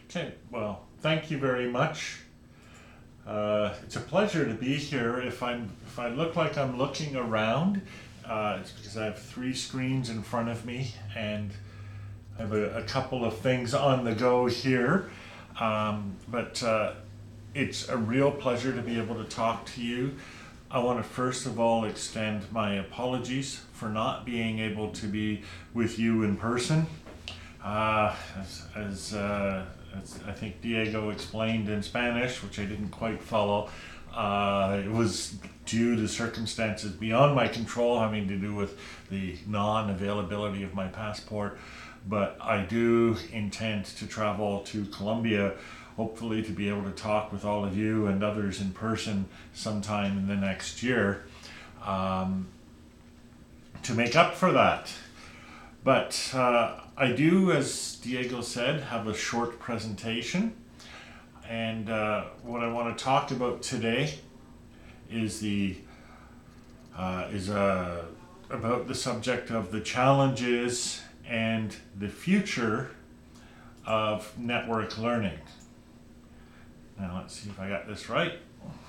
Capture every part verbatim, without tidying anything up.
Okay, well, thank you very much. Uh, it's a pleasure to be here. If I'm if I look like I'm looking around, uh, it's because I have three screens in front of me and I have a, a couple of things on the go here. Um, but uh, it's a real pleasure to be able to talk to you. I want to first of all extend my apologies for not being able to be with you in person. Uh, as as, uh, as I think Diego explained in Spanish, which I didn't quite follow, uh, it was due to circumstances beyond my control, having to do with the non-availability of my passport. But I do intend to travel to Colombia, hopefully to be able to talk with all of you and others in person sometime in the next year, um, to make up for that. But uh, I do, as Diego said, have a short presentation. And uh, what I want to talk about today is the uh, is uh, about the subject of the challenges and the future of network learning. Now let's see if I got this right.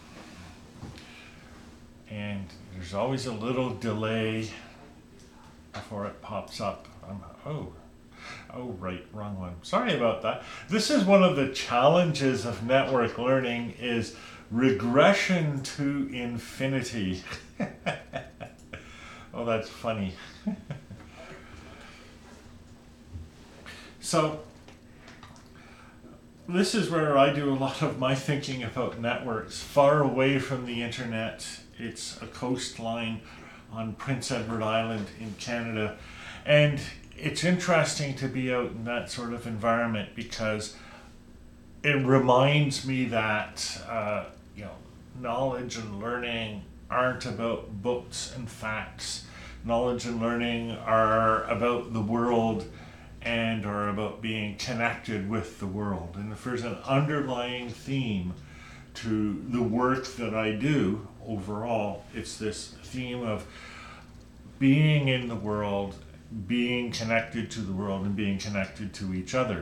And there's always a little delay before it pops up. Um, oh, oh, right, wrong one. Sorry about that. This is one of the challenges of network learning is regression to infinity. Oh, that's funny. So, this is where I do a lot of my thinking about networks. Far away from the internet, it's a coastline on Prince Edward Island in Canada. And it's interesting to be out in that sort of environment because it reminds me that uh, you know, knowledge and learning aren't about books and facts. Knowledge and learning are about the world and are about being connected with the world. And if there's an underlying theme to the work that I do overall, it's this theme of being in the world, being connected to the world, and being connected to each other.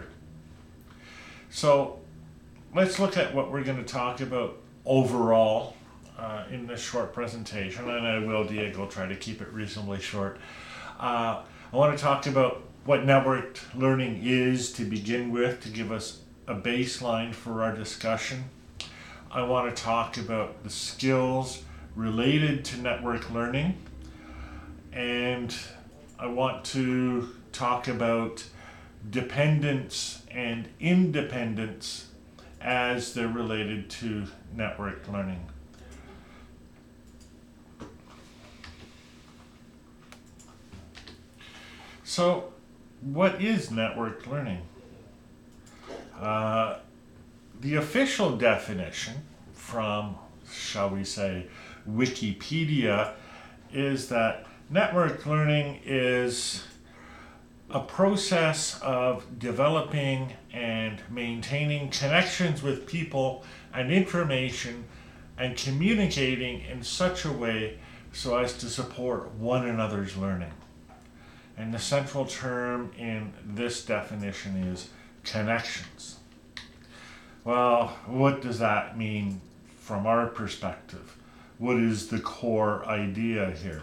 So let's look at what we're going to talk about overall uh, in this short presentation, and I will, Diego, try to keep it reasonably short. Uh, I want to talk about what networked learning is to begin with, to give us a baseline for our discussion. I want to talk about the skills related to network learning, and I want to talk about dependence and independence as they're related to network learning. So, what is network learning? Uh, the official definition from, shall we say, Wikipedia is that network learning is a process of developing and maintaining connections with people and information and communicating in such a way so as to support one another's learning. And the central term in this definition is connections. Well, what does that mean from our perspective? What is the core idea here?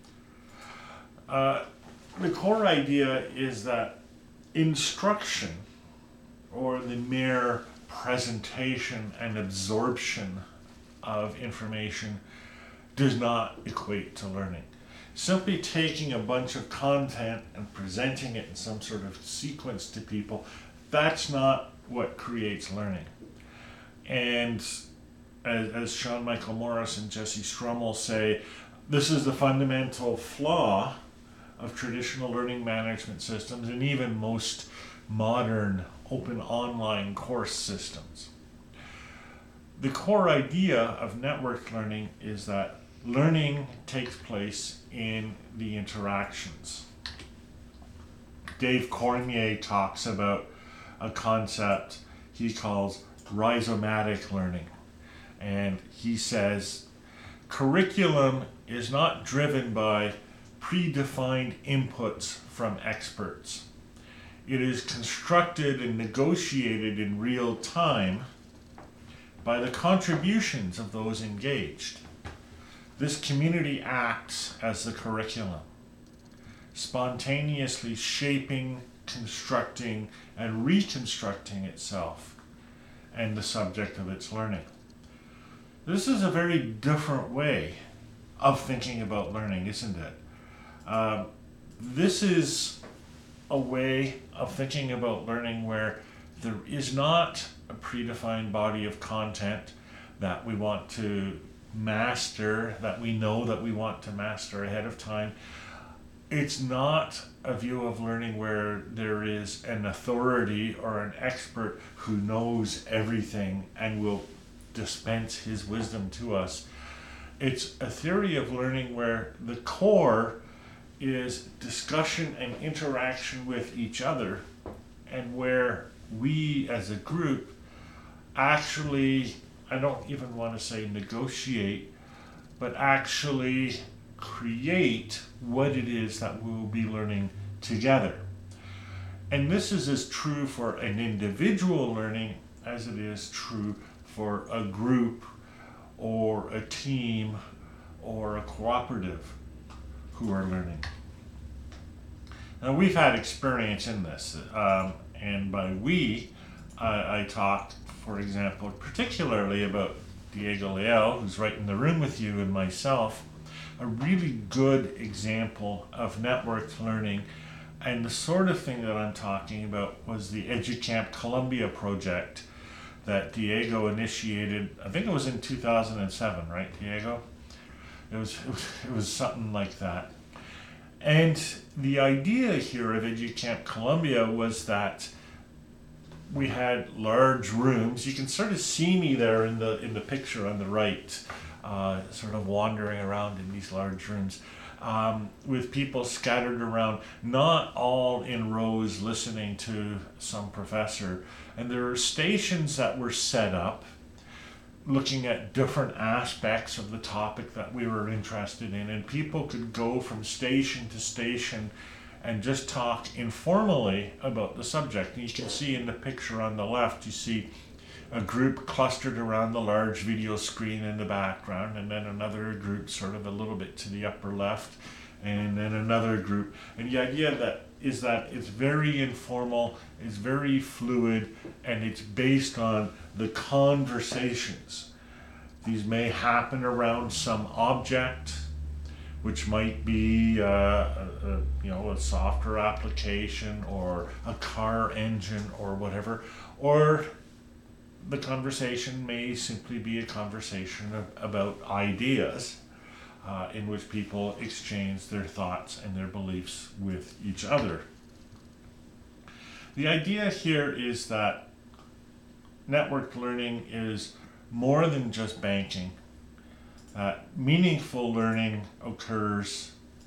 Uh, the core idea is that instruction, or the mere presentation and absorption of information, does not equate to learning. Simply taking a bunch of content and presenting it in some sort of sequence to people, that's not what creates learning. And as, as Sean Michael Morris and Jesse Strummel say, this is the fundamental flaw of traditional learning management systems and even most modern open online course systems. The core idea of network learning is that learning takes place in the interactions. Dave Cormier talks about a concept he calls rhizomatic learning. And he says, curriculum is not driven by predefined inputs from experts. It is constructed and negotiated in real time by the contributions of those engaged. This community acts as the curriculum, spontaneously shaping, constructing, and reconstructing itself and the subject of its learning. This is a very different way of thinking about learning, isn't it? Uh, this is a way of thinking about learning where there is not a predefined body of content that we want to master, that we know that we want to master ahead of time. It's not a view of learning where there is an authority or an expert who knows everything and will dispense his wisdom to us. It's a theory of learning where the core is discussion and interaction with each other, and where we as a group actually, I don't even want to say negotiate, but actually create what it is that we will be learning together. And this is as true for an individual learning as it is true for a group or a team or a cooperative who are learning. Now, we've had experience in this, um, and by we, I, I talk, for example, particularly about Diego Leal, who's right in the room with you, and myself. A really good example of networked learning, and the sort of thing that I'm talking about was the EduCamp Columbia project that Diego initiated. I think it was in two thousand seven, right, Diego? It was, it was, it was something like that. And the idea here of EduCamp Columbia was that we had large rooms. You can sort of see me there in the in the picture on the right, uh, sort of wandering around in these large rooms, um, with people scattered around, not all in rows listening to some professor. And there are stations that were set up looking at different aspects of the topic that we were interested in, and people could go from station to station and just talk informally about the subject. And you can see in the picture on the left, you see a group clustered around the large video screen in the background, and then another group sort of a little bit to the upper left, and then another group. And the idea that is that it's very informal, it's very fluid, and it's based on the conversations. These may happen around some object, which might be uh, a, a, you know, a software application or a car engine or whatever, or the conversation may simply be a conversation of, about ideas uh, in which people exchange their thoughts and their beliefs with each other. The idea here is that networked learning is more than just banking. Uh, meaningful learning occurs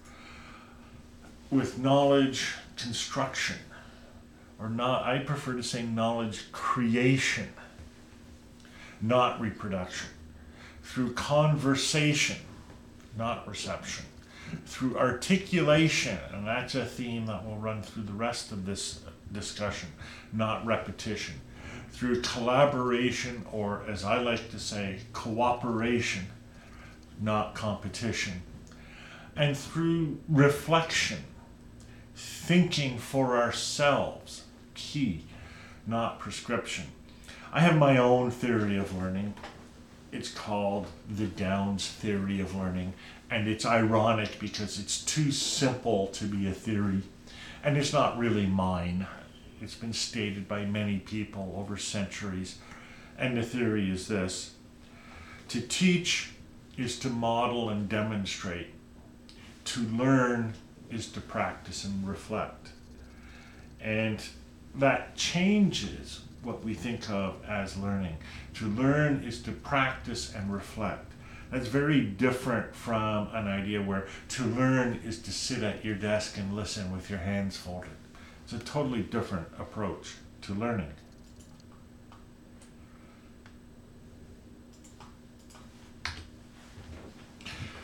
with knowledge construction, or not, I prefer to say knowledge creation, not reproduction, through conversation, not reception, through articulation, and that's a theme that will run through the rest of this discussion, not repetition, through collaboration, or as I like to say, cooperation, not competition, and through reflection, thinking for ourselves, key, not prescription. I have my own theory of learning. It's called the Downs theory of learning, and it's ironic because it's too simple to be a theory, and it's not really mine. It's been stated by many people over centuries, and the theory is this: to teach is to model and demonstrate. To learn is to practice and reflect. And that changes what we think of as learning. To learn is to practice and reflect. That's very different from an idea where to learn is to sit at your desk and listen with your hands folded. It's a totally different approach to learning.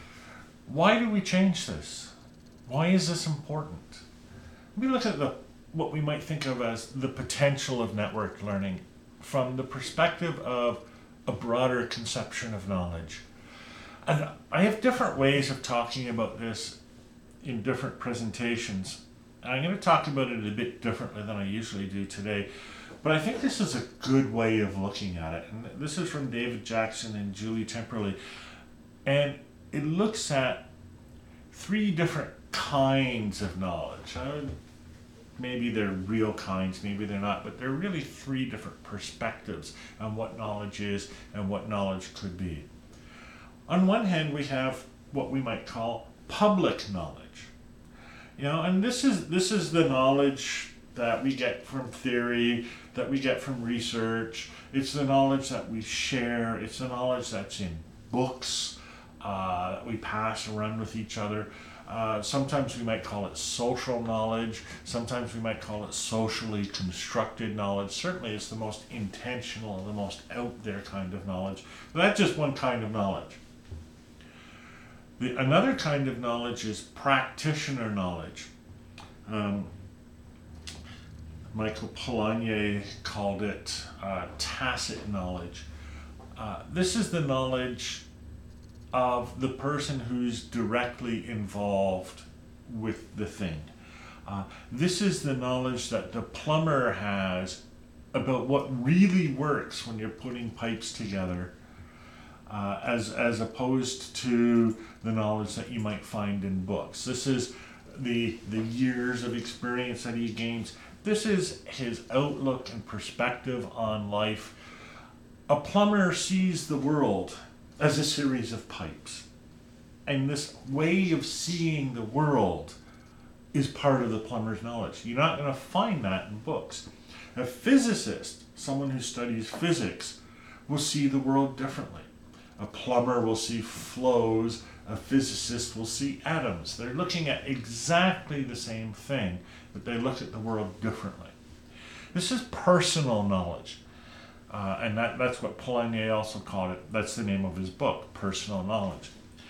Why do we change this? Why is this important? We look at the what we might think of as the potential of network learning from the perspective of a broader conception of knowledge. And I have different ways of talking about this in different presentations. I'm going to talk about it a bit differently than I usually do today, but I think this is a good way of looking at it. And this is from David Jackson and Julie Temperley. And it looks at three different kinds of knowledge. I would, maybe they're real kinds, maybe they're not, but they're really three different perspectives on what knowledge is and what knowledge could be. On one hand, we have what we might call public knowledge. You know, and this is this is the knowledge that we get from theory, that we get from research. It's the knowledge that we share. It's the knowledge that's in books uh, that we pass around with each other. Uh, sometimes we might call it social knowledge. Sometimes we might call it socially constructed knowledge. Certainly it's the most intentional, the most out there kind of knowledge. But that's just one kind of knowledge. The, another kind of knowledge is practitioner knowledge. Um, Michael Polanyi called it uh, tacit knowledge. Uh, this is the knowledge of the person who's directly involved with the thing. Uh, this is the knowledge that the plumber has about what really works when you're putting pipes together, uh, as, as opposed to the knowledge that you might find in books. This is the, the years of experience that he gains. This is his outlook and perspective on life. A plumber sees the world as a series of pipes. And this way of seeing the world is part of the plumber's knowledge. You're not going to find that in books. A physicist, someone who studies physics, will see the world differently. A plumber will see flows. A physicist will see atoms. They're looking at exactly the same thing, but they look at the world differently. This is personal knowledge. Uh, and that, that's what Polanyi also called it. That's the name of his book, Personal Knowledge.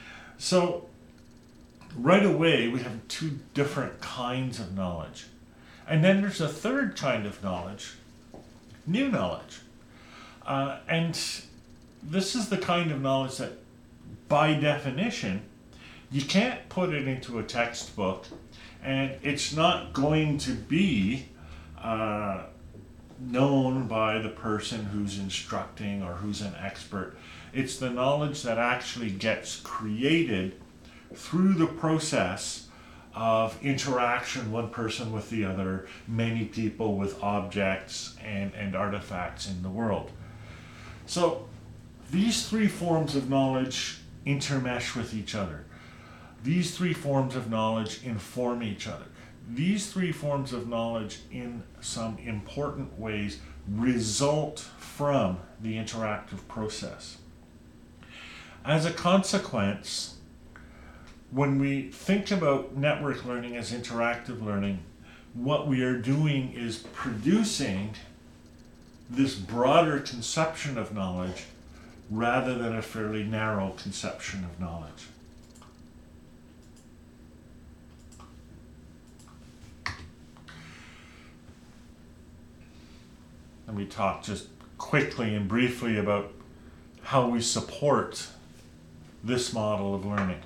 So right away, we have two different kinds of knowledge. And then there's a third kind of knowledge, new knowledge. Uh, and this is the kind of knowledge that, by definition, you can't put it into a textbook, and it's not going to be uh, known by the person who's instructing or who's an expert. It's the knowledge that actually gets created through the process of interaction, one person with the other, many people with objects and, and artifacts in the world. So these three forms of knowledge intermesh with each other. These three forms of knowledge inform each other. These three forms of knowledge, in some important ways, result from the interactive process. As a consequence, when we think about network learning as interactive learning, what we are doing is producing this broader conception of knowledge rather than a fairly narrow conception of knowledge. Let me talk just quickly and briefly about how we support this model of learning.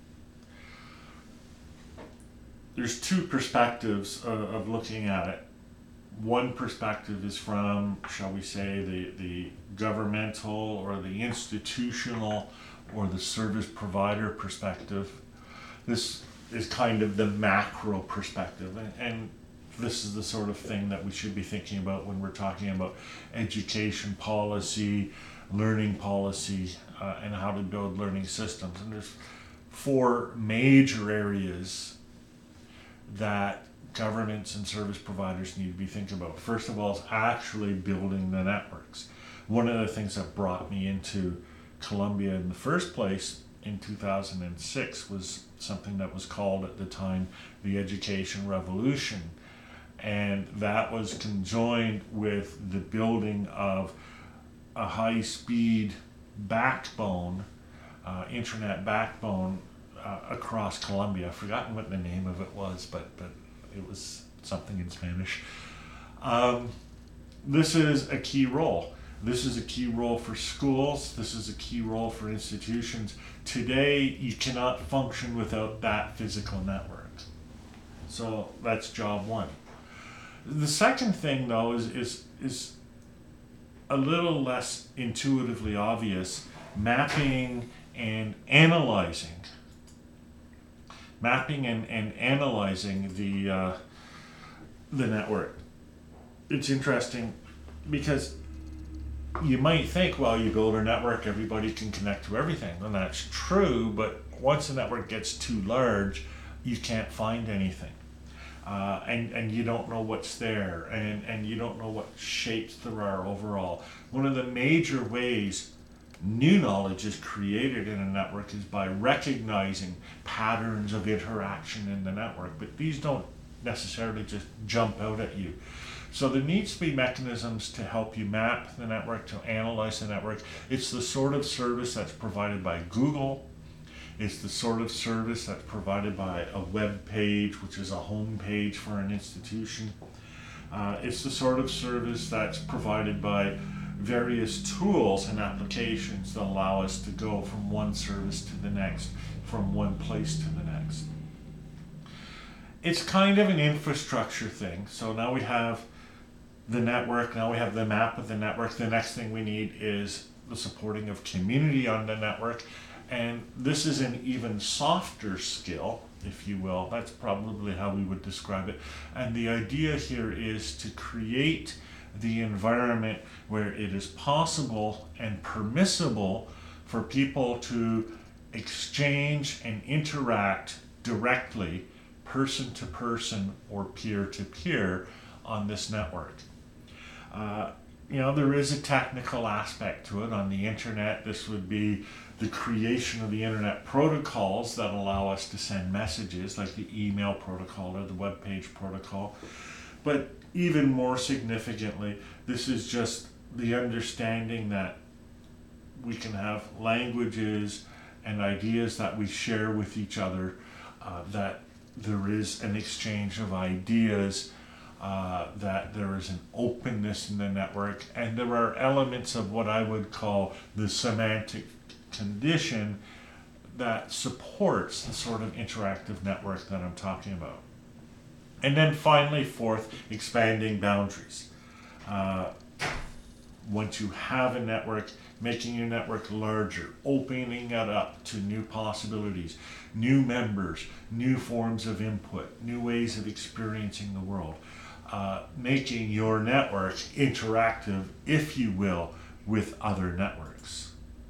There's two perspectives of, of looking at it. One perspective is from, shall we say, the, the governmental or the institutional or the service provider perspective. This is kind of the macro perspective, and, and this is the sort of thing that we should be thinking about when we're talking about education policy, learning policy, uh, and how to build learning systems. And there's four major areas that governments and service providers need to be thinking about. First of all, is actually building the networks. One of the things that brought me into Columbia in the first place in two thousand six was something that was called at the time the Education Revolution. And that was conjoined with the building of a high-speed backbone, uh, internet backbone uh, across Columbia. I've forgotten what the name of it was, but, but it was something in Spanish. Um, this is a key role. This is a key role for schools. This is a key role for institutions. Today, you cannot function without that physical network. So that's job one. The second thing, though, is is is a little less intuitively obvious: mapping and analyzing. Mapping and, and analyzing the uh, the network. It's interesting because you might think, well, you build a network, everybody can connect to everything. And that's true, but once the network gets too large, you can't find anything. Uh, and, and you don't know what's there, and, and you don't know what shapes there are overall. One of the major ways new knowledge is created in a network is by recognizing patterns of interaction in the network, but these don't necessarily just jump out at you. So there needs to be mechanisms to help you map the network, to analyze the network. It's the sort of service that's provided by Google. It's the sort of service that's provided by a web page, which is a home page for an institution. Uh, it's the sort of service that's provided by various tools and applications that allow us to go from one service to the next, from one place to the next. It's kind of an infrastructure thing. So now we have the network, now we have the map of the network. The next thing we need is the supporting of community on the network. And this is an even softer skill, if you will. That's probably how we would describe it. And the idea here is to create the environment where it is possible and permissible for people to exchange and interact directly, person to person or peer to peer, on this network. Uh, you know, there is a technical aspect to it. On the internet, this would be the creation of the internet protocols that allow us to send messages, like the email protocol or the web page protocol. But even more significantly, this is just the understanding that we can have languages and ideas that we share with each other, uh, that there is an exchange of ideas, uh, that there is an openness in the network, and there are elements of what I would call the semantic condition that supports the sort of interactive network that I'm talking about. And then finally, fourth, expanding boundaries. Uh, once you have a network, making your network larger, opening it up to new possibilities, new members, new forms of input, new ways of experiencing the world, uh, making your network interactive, if you will, with other networks.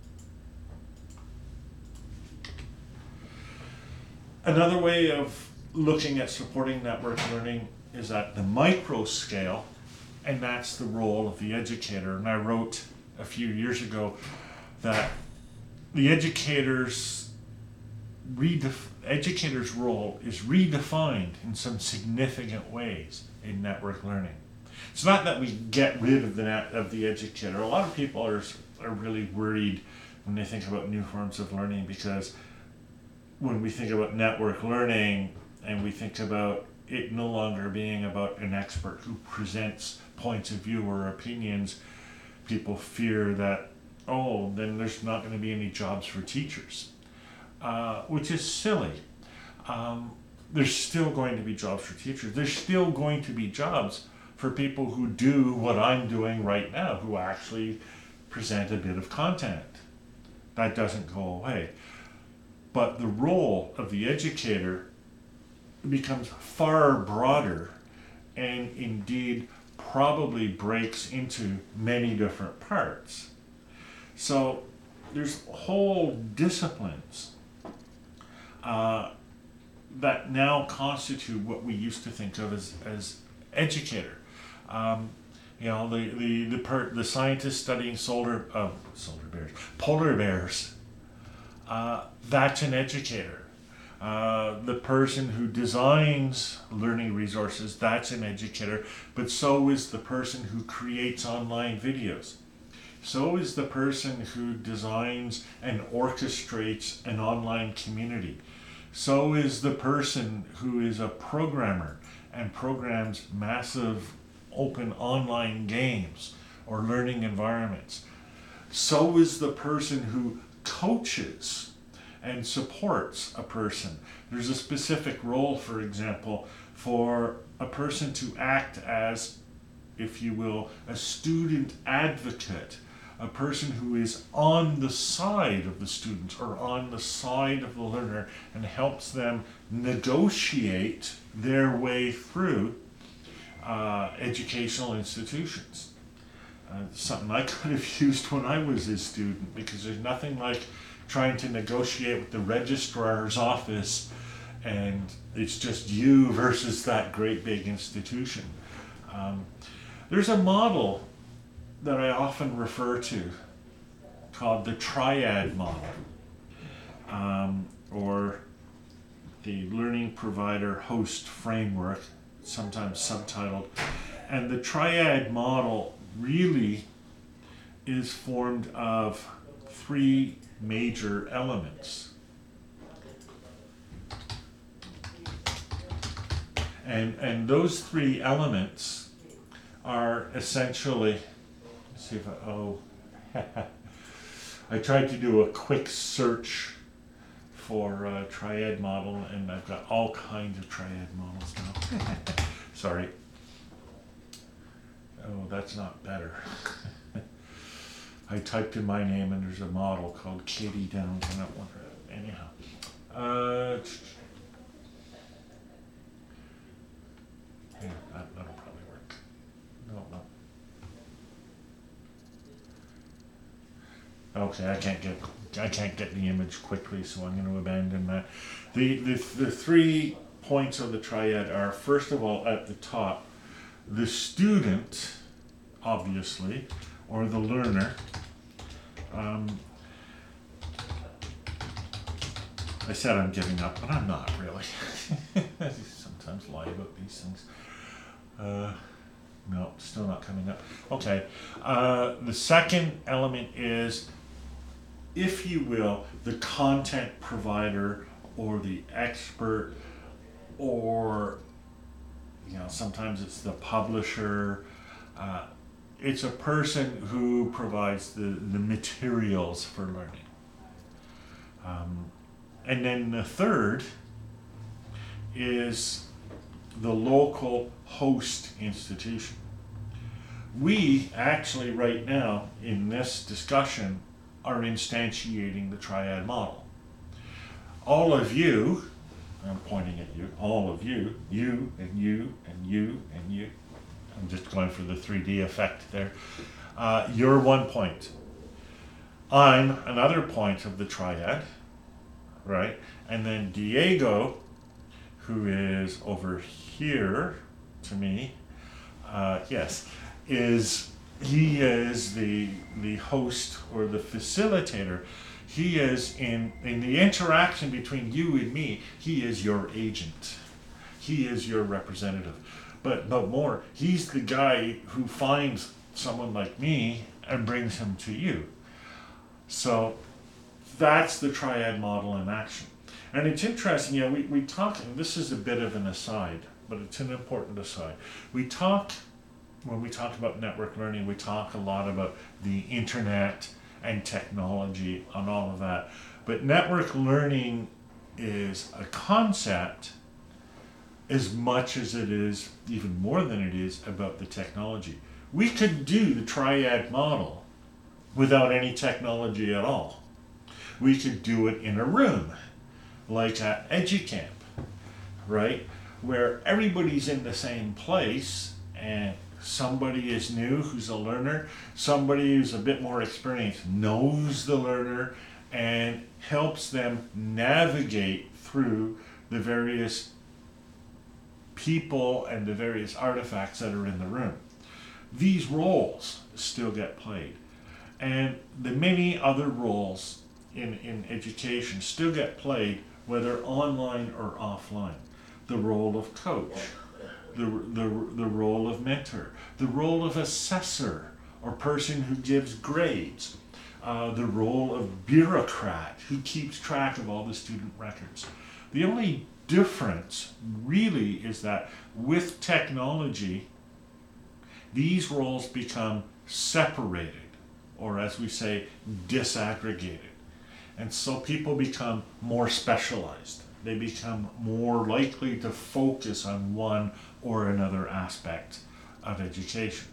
Another way of looking at supporting network learning is at the micro scale, and that's the role of the educator. And I wrote a few years ago that the educator's redef- educator's role is redefined in some significant ways in network learning. It's not that we get rid of the net, of the educator. A lot of people are are really worried when they think about new forms of learning, because when we think about network learning and we think about it no longer being about an expert who presents points of view or opinions, people fear that, oh, then there's not going to be any jobs for teachers, uh, which is silly. Um, there's still going to be jobs for teachers. There's still going to be jobs for people who do what I'm doing right now, who actually present a bit of content. That doesn't go away. But the role of the educator becomes far broader, and indeed probably breaks into many different parts. So there's whole disciplines uh, that now constitute what we used to think of as, as educator. Um, you know, the the the, per, the scientists studying solar uh, solar bears, polar bears. Uh, that's an educator. Uh, the person who designs learning resources, that's an educator, but so is the person who creates online videos. So is the person who designs and orchestrates an online community. So is the person who is a programmer and programs massive open online games or learning environments. So is the person who coaches and supports a person. There's a specific role, for example, for a person to act as, if you will, a student advocate, a person who is on the side of the student or on the side of the learner and helps them negotiate their way through uh, educational institutions. Uh, something I could have used when I was a student, because there's nothing like trying to negotiate with the registrar's office and it's just you versus that great big institution. Um, there's a model that I often refer to called the triad model, um, or the Learning Provider Host Framework, sometimes subtitled. And the triad model really is formed of three major elements. And, and those three elements are essentially, let's see if I, oh, I tried to do a quick search for a triad model, and I've got all kinds of triad models now. Sorry. Oh, that's not better. I typed in my name and there's a model called Katie Downs, and that one. Anyhow. Uh, yeah, that, that'll probably work. No, no. Okay, I can't get I can't get the image quickly, so I'm going to abandon that. The, the the three points of the triad are, first of all, at the top, the student, obviously, or the learner. Um, I said I'm giving up, but I'm not really. I sometimes lie about these things. Uh, no, still not coming up. Okay. Uh, the second element is, if you will, the content provider or the expert, or, you know, sometimes it's the publisher. Uh, it's a person who provides the, the materials for learning. Um, and then the third is the local host institution. We actually right now in this discussion are instantiating the triad model. All of you, I'm pointing at you, all of you, you and you and you and you, I'm just going for the three D effect there. Uh, you're one point. I'm another point of the triad, right? And then Diego, who is over here to me, uh, yes, is he is the the host or the facilitator. He is in in the interaction between you and me. He is your agent. He is your representative. But but more, he's the guy who finds someone like me and brings him to you. So that's the triad model in action. And it's interesting, you know, we, we talk, and this is a bit of an aside, but it's an important aside. We talk, when we talk about network learning, we talk a lot about the internet and technology and all of that. But network learning is a concept as much as it is, even more than it is, about the technology. We could do the triad model without any technology at all. We could do it in a room, like at EduCamp, right? Where everybody's in the same place and somebody is new who's a learner, somebody who's a bit more experienced knows the learner and helps them navigate through the various people and the various artifacts that are in the room. These roles still get played. And the many other roles in, in education still get played, whether online or offline. The role of coach, the, the, the role of mentor, the role of assessor or person who gives grades, uh, the role of bureaucrat who keeps track of all the student records. The only difference really is that with technology, these roles become separated, or as we say, disaggregated. And so people become more specialized. They become more likely to focus on one or another aspect of education.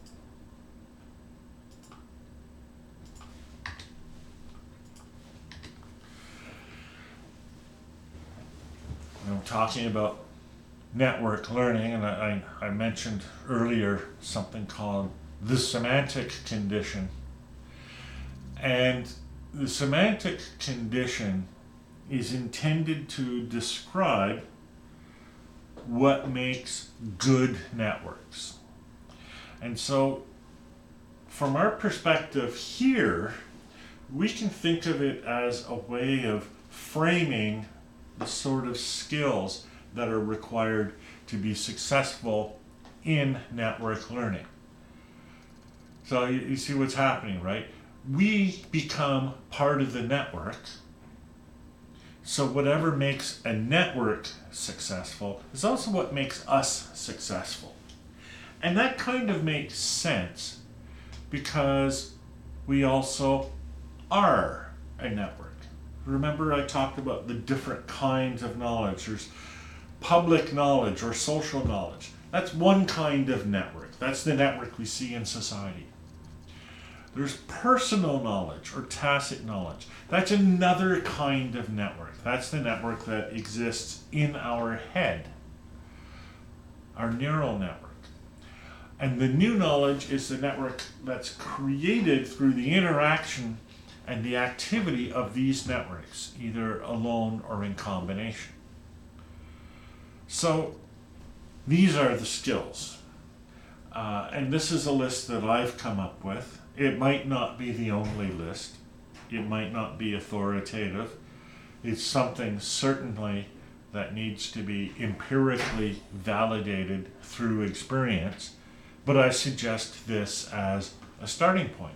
I'm talking about network learning, and I, I mentioned earlier something called the semantic condition. And the semantic condition is intended to describe what makes good networks. And so, from our perspective here, we can think of it as a way of framing the sort of skills that are required to be successful in network learning. So you, you see what's happening, right? We become part of the network. So whatever makes a network successful is also what makes us successful. And that kind of makes sense because we also are a network. Remember, I talked about the different kinds of knowledge. There's public knowledge or social knowledge. That's one kind of network. That's the network we see in society. There's personal knowledge or tacit knowledge. That's another kind of network. That's the network that exists in our head, our neural network. And the new knowledge is the network that's created through the interaction and the activity of these networks, either alone or in combination. So these are the skills. Uh, and this is a list that I've come up with. It might not be the only list. It might not be authoritative. It's something certainly that needs to be empirically validated through experience, but I suggest this as a starting point.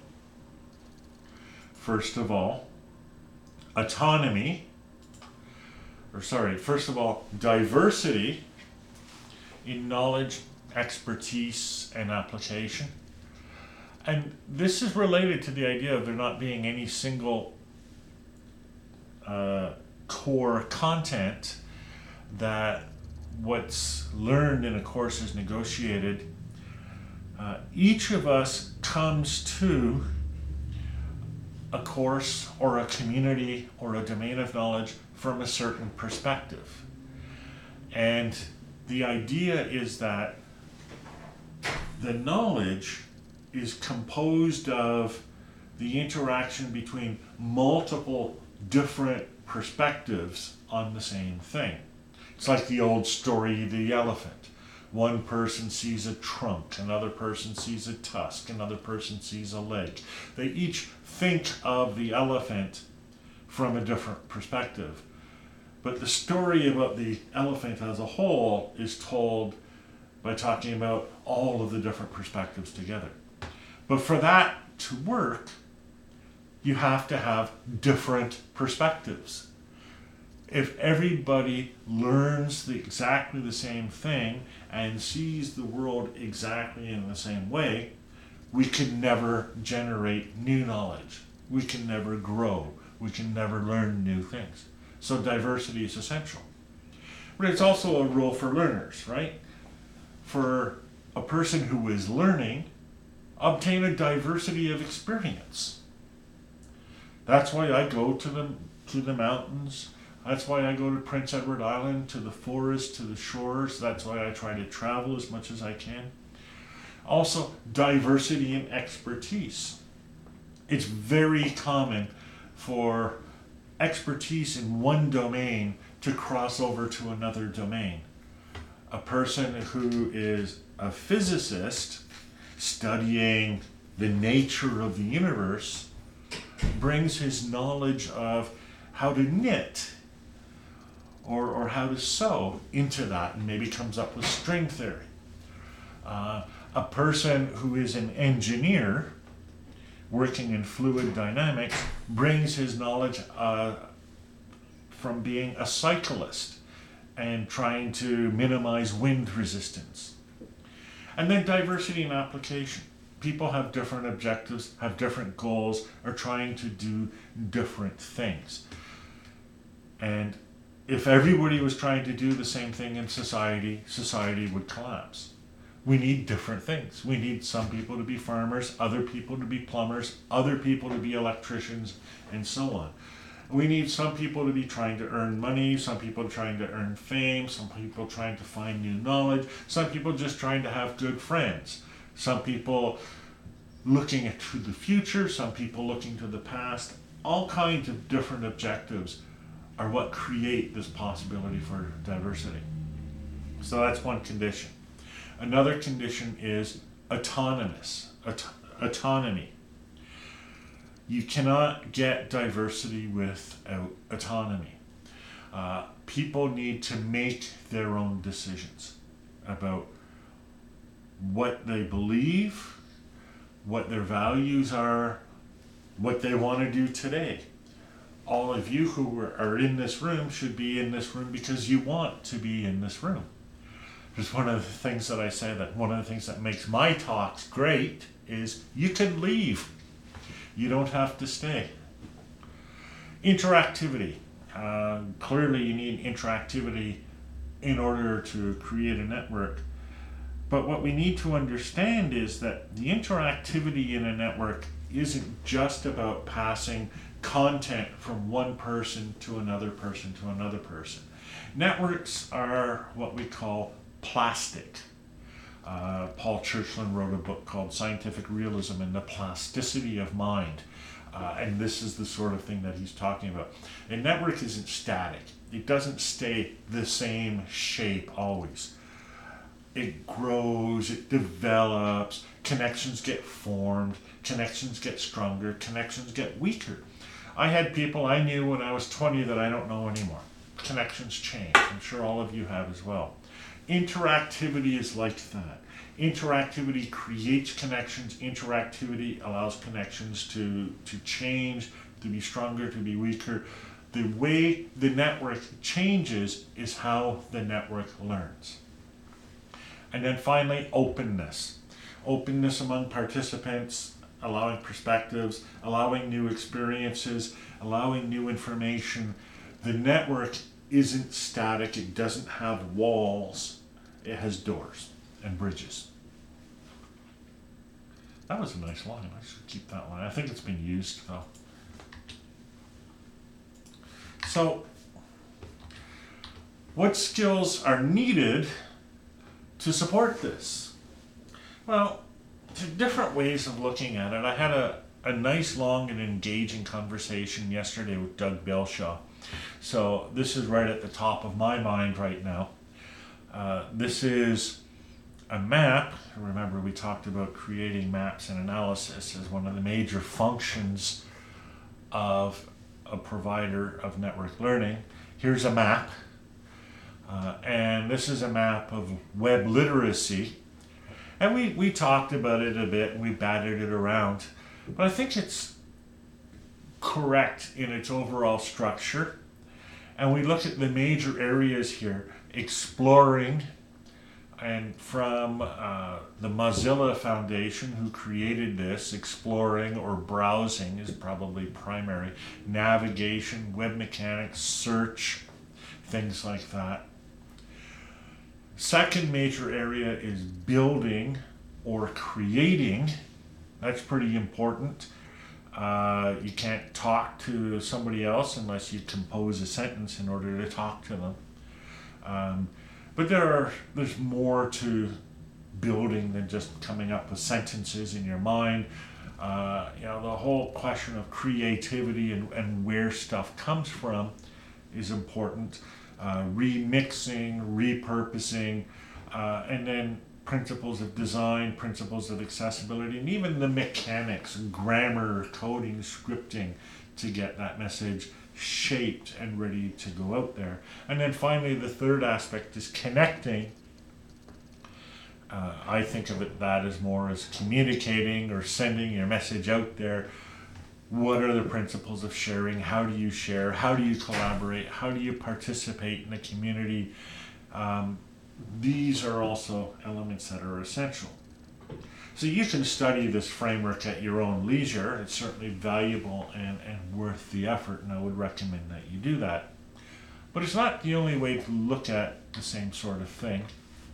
First of all, autonomy, or sorry, first of all, diversity in knowledge, expertise, and application. And this is related to the idea of there not being any single uh, core content, that what's learned in a course is negotiated. Uh, each of us comes to a course or a community or a domain of knowledge from a certain perspective. And the idea is that the knowledge is composed of the interaction between multiple different perspectives on the same thing. It's like the old story, the elephant. One person sees a trunk, another person sees a tusk, another person sees a leg. They each think of the elephant from a different perspective. But the story about the elephant as a whole is told by talking about all of the different perspectives together. But for that to work, you have to have different perspectives. If everybody learns the, exactly the same thing and sees the world exactly in the same way, we can never generate new knowledge. We can never grow. We can never learn new things. So diversity is essential. But it's also a rule for learners, right? For a person who is learning, obtain a diversity of experience. That's why I go to the, to the mountains. That's why I go to Prince Edward Island, to the forest, to the shores. That's why I try to travel as much as I can. Also, diversity in expertise. It's very common for expertise in one domain to cross over to another domain. A person who is a physicist studying the nature of the universe brings his knowledge of how to knit or, or how to sew into that, and maybe comes up with string theory. Uh, a person who is an engineer working in fluid dynamics brings his knowledge uh, from being a cyclist and trying to minimize wind resistance. And then diversity in application. People have different objectives, have different goals, are trying to do different things. And if everybody was trying to do the same thing in society, society would collapse. We need different things. We need some people to be farmers, other people to be plumbers, other people to be electricians, and so on. We need some people to be trying to earn money, some people trying to earn fame, some people trying to find new knowledge, some people just trying to have good friends, some people looking to the future, some people looking to the past. All kinds of different objectives are what create this possibility for diversity. So that's one condition. Another condition is autonomous, aut- autonomy. You cannot get diversity without autonomy. Uh, people need to make their own decisions about what they believe, what their values are, what they want to do today. All of you who are in this room should be in this room because you want to be in this room. Just one of the things that I say, that one of the things that makes my talks great is you can leave. You don't have to stay. Interactivity. Uh, clearly you need interactivity in order to create a network. But what we need to understand is that the interactivity in a network isn't just about passing content from one person to another person to another person. Networks are what we call plastic. Uh, Paul Churchland wrote a book called Scientific Realism and the Plasticity of Mind. Uh, and this is the sort of thing that he's talking about. A network isn't static. It doesn't stay the same shape always. It grows, it develops, connections get formed, connections get stronger, connections get weaker. I had people I knew when I was twenty that I don't know anymore. Connections change. I'm sure all of you have as well. Interactivity is like that. Interactivity creates connections. Interactivity allows connections to, to change, to be stronger, to be weaker. The way the network changes is how the network learns. And then finally, openness. Openness among participants, allowing perspectives, allowing new experiences, allowing new information. The network isn't static, it doesn't have walls, it has doors and bridges. That was a nice line, I should keep that line. I think it's been used though. So, what skills are needed to support this? Well, there are different ways of looking at it. I had a, a nice, long, and engaging conversation yesterday with Doug Belshaw. So this is right at the top of my mind right now. Uh, this is a map. Remember, we talked about creating maps and analysis as one of the major functions of a provider of network learning. Here's a map. Uh, and this is a map of web literacy. And we, we talked about it a bit and we batted it around. But I think it's correct in its overall structure. And we look at the major areas here, exploring, and from uh, the Mozilla Foundation, who created this, exploring or browsing is probably primary, navigation, web mechanics, search, things like that. Second major area is building or creating. That's pretty important. Uh, you can't talk to somebody else unless you compose a sentence in order to talk to them. Um, but there are there's more to building than just coming up with sentences in your mind. Uh, you know, the whole question of creativity and, and where stuff comes from is important. Uh, remixing, repurposing, uh, and then principles of design, principles of accessibility, and even the mechanics, grammar, coding, scripting to get that message shaped and ready to go out there. And then finally, the third aspect is connecting. Uh, I think of it that as more as communicating or sending your message out there what are the principles of sharing? How do you share? How do you collaborate? How do you participate in a community? Um, these are also elements that are essential. So you can study this framework at your own leisure. It's certainly valuable and, and worth the effort, and I would recommend that you do that. But it's not the only way to look at the same sort of thing.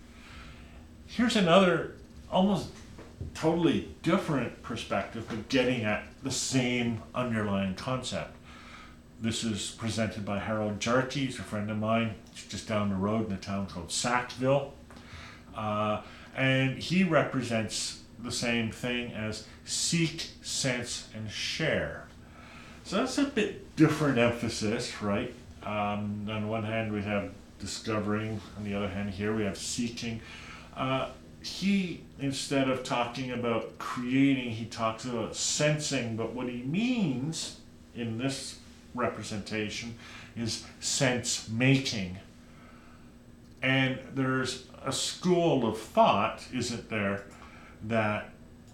Here's another almost totally different perspective, but getting at the same underlying concept. This is presented by Harold Jarkey. He's a friend of mine. He's just down the road in a town called Sackville. Uh, and he represents the same thing as seek, sense, and share. So that's a bit different emphasis, right? Um, on one hand, we have discovering. On the other hand, here we have seeking. Uh, he, instead of talking about creating, he talks about sensing, but what he means in this representation is sense making. And there's a school of thought, isn't there, that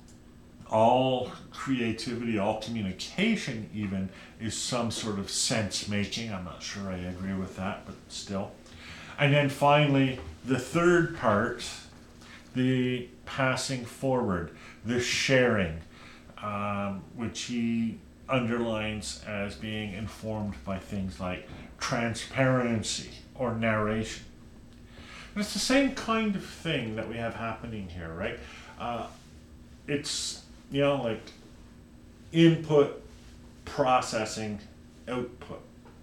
all creativity, all communication even, is some sort of sense making. I'm not sure I agree with that, but still. And then finally, the third part, the passing forward, the sharing, um, which he underlines as being informed by things like transparency or narration. And it's the same kind of thing that we have happening here, right? Uh, it's, you know, like input, processing, output.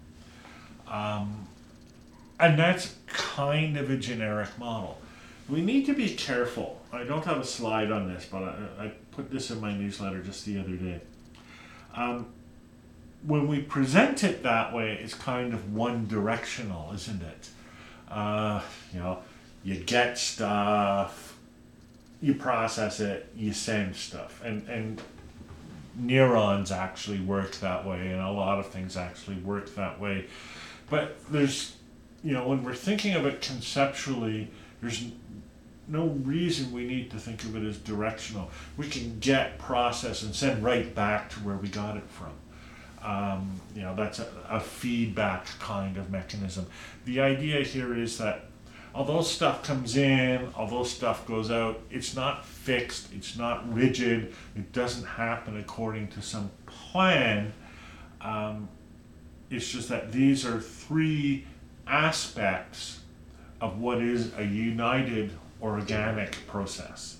Um, and that's kind of a generic model. We need to be careful. I don't have a slide on this, but I, I put this in my newsletter just the other day. Um, when we present it that way, it's kind of one directional, isn't it? Uh, you know, you get stuff, you process it, you send stuff. And, and neurons actually work that way, and a lot of things actually work that way. But there's, you know, when we're thinking of it conceptually, there's no reason we need to think of it as directional. We can get, process, and send right back to where we got it from. Um, you know, that's a, a feedback kind of mechanism. The idea here is that although stuff comes in, although stuff goes out, it's not fixed, it's not rigid, it doesn't happen according to some plan. Um, it's just that these are three aspects of what is a united organic process.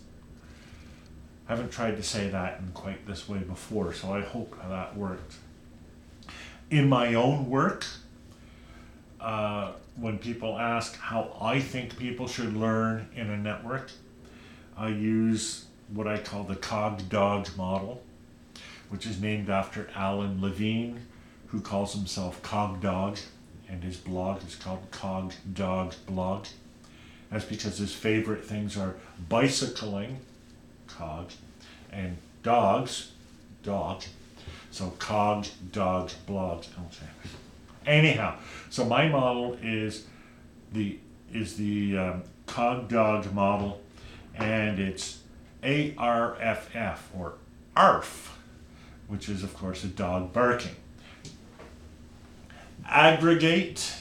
I haven't tried to say that in quite this way before, so I hope that worked. In my own work, uh, when people ask how I think people should learn in a network, I use what I call the CogDog model, which is named after Alan Levine, who calls himself CogDog, and his blog is called CogDog Blog. That's because his favorite things are bicycling, cog, and dogs, dog. So CogDog Blog. Okay. Anyhow, so my model is the is the um, CogDog model, and it's A R F F, or A R F, which is of course a dog barking. Aggregate,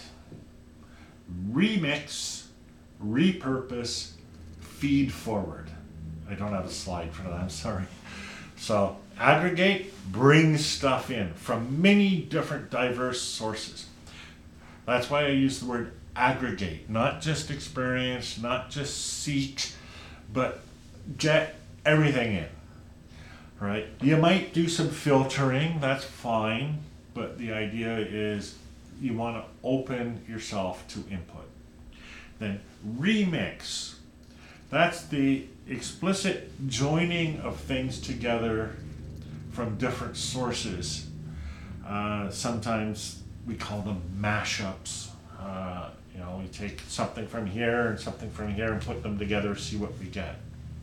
remix, repurpose, feed forward. I don't have a slide for that, I'm sorry. So aggregate brings stuff in from many different diverse sources. That's why I use the word aggregate, not just experience, not just seek, but get everything in, right? You might do some filtering, that's fine, but the idea is you want to open yourself to input. Then remix, that's the explicit joining of things together from different sources. Uh, sometimes we call them mashups. Uh, you know, we take something from here and something from here and put them together, see what we get.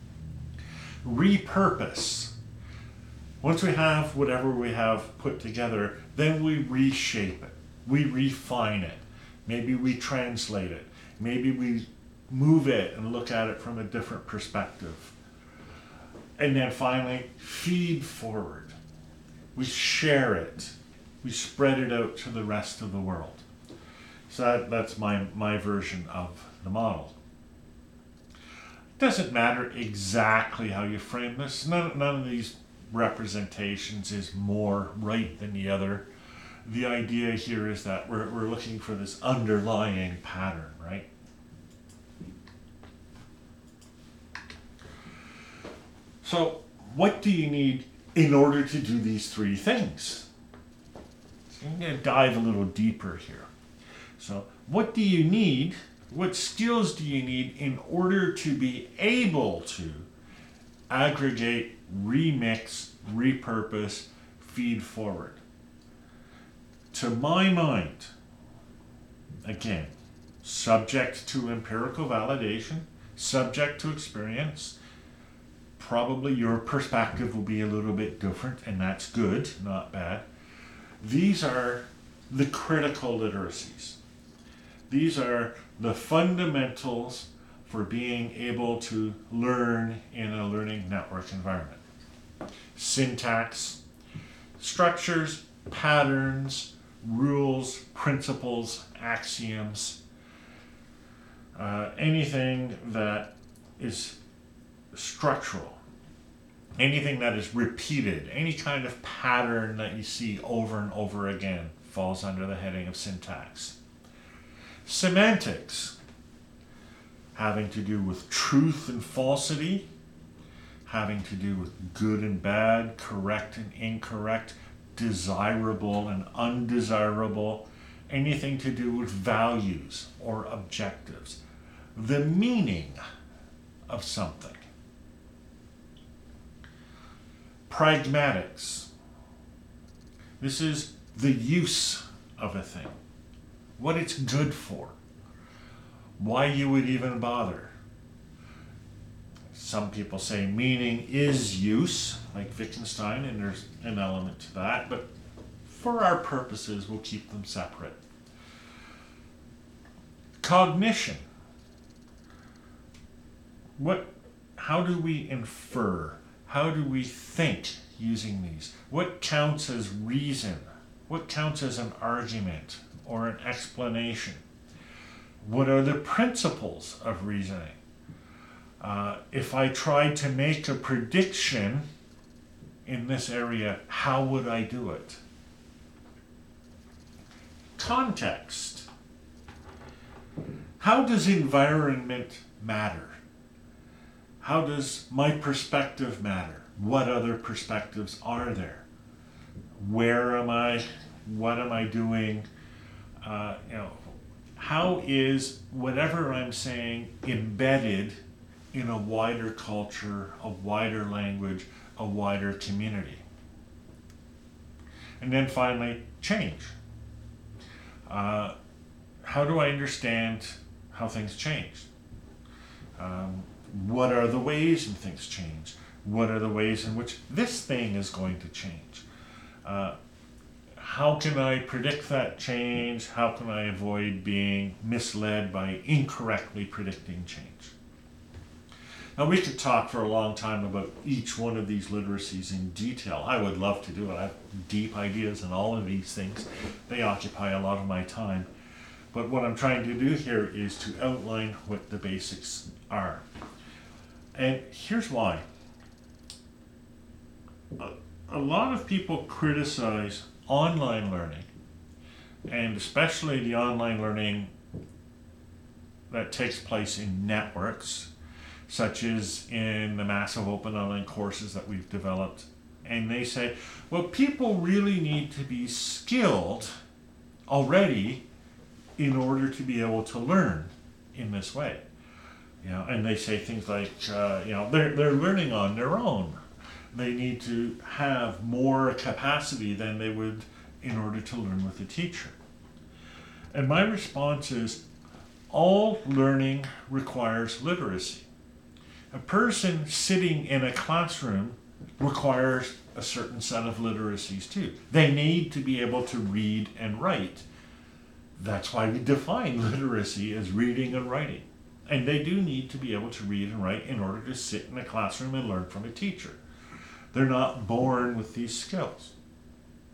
Repurpose. Once we have whatever we have put together, then we reshape it. We refine it. Maybe we translate it. Maybe we move it and look at it from a different perspective. And then finally, feed forward. We share it. We spread it out to the rest of the world. So that, that's my, my version of the model. Doesn't matter exactly how you frame this. None, none of these representations is more right than the other. The idea here is that we're, we're looking for this underlying pattern, right? So what do you need in order to do these three things? So I'm going to dive a little deeper here. So what do you need? What skills do you need in order to be able to aggregate, remix, repurpose, feed forward? To my mind, again, subject to empirical validation, subject to experience, probably your perspective will be a little bit different, and that's good, not bad. These are the critical literacies. These are the fundamentals for being able to learn in a learning network environment. Syntax, structures, patterns, rules, principles, axioms, uh, anything that is structural, anything that is repeated, any kind of pattern that you see over and over again falls under the heading of syntax. Semantics, having to do with truth and falsity, having to do with good and bad, correct and incorrect, desirable and undesirable, anything to do with values or objectives, the meaning of something. Pragmatics, this is the use of a thing, what it's good for, why you would even bother. Some people say meaning is use, like Wittgenstein, and there's an element to that, but for our purposes, we'll keep them separate. Cognition. What, how do we infer? How do we think using these? What counts as reason? What counts as an argument or an explanation? What are the principles of reasoning? Uh, if I tried to make a prediction in this area, how would I do it? Context. How does environment matter? How does my perspective matter? What other perspectives are there? Where am I? What am I doing? Uh, you know, how is whatever I'm saying embedded in a wider culture, a wider language, a wider community? And then finally, change. Uh, how do I understand how things change? Um, what are the ways in things change? What are the ways in which this thing is going to change? Uh, how can I predict that change? How can I avoid being misled by incorrectly predicting change? Now, we could talk for a long time about each one of these literacies in detail. I would love to do it. I have deep ideas on all of these things. They occupy a lot of my time. But what I'm trying to do here is to outline what the basics are. And here's why. A, a lot of people criticize online learning, and especially the online learning that takes place in networks, such as in the massive open online courses that we've developed. And they say, well, people really need to be skilled already in order to be able to learn in this way. You know, and they say things like, uh, you know, they're, they're learning on their own. They need to have more capacity than they would in order to learn with a teacher. And my response is, all learning requires literacy. A person sitting in a classroom requires a certain set of literacies too. They need to be able to read and write. That's why we define literacy as reading and writing. And they do need to be able to read and write in order to sit in a classroom and learn from a teacher. They're not born with these skills.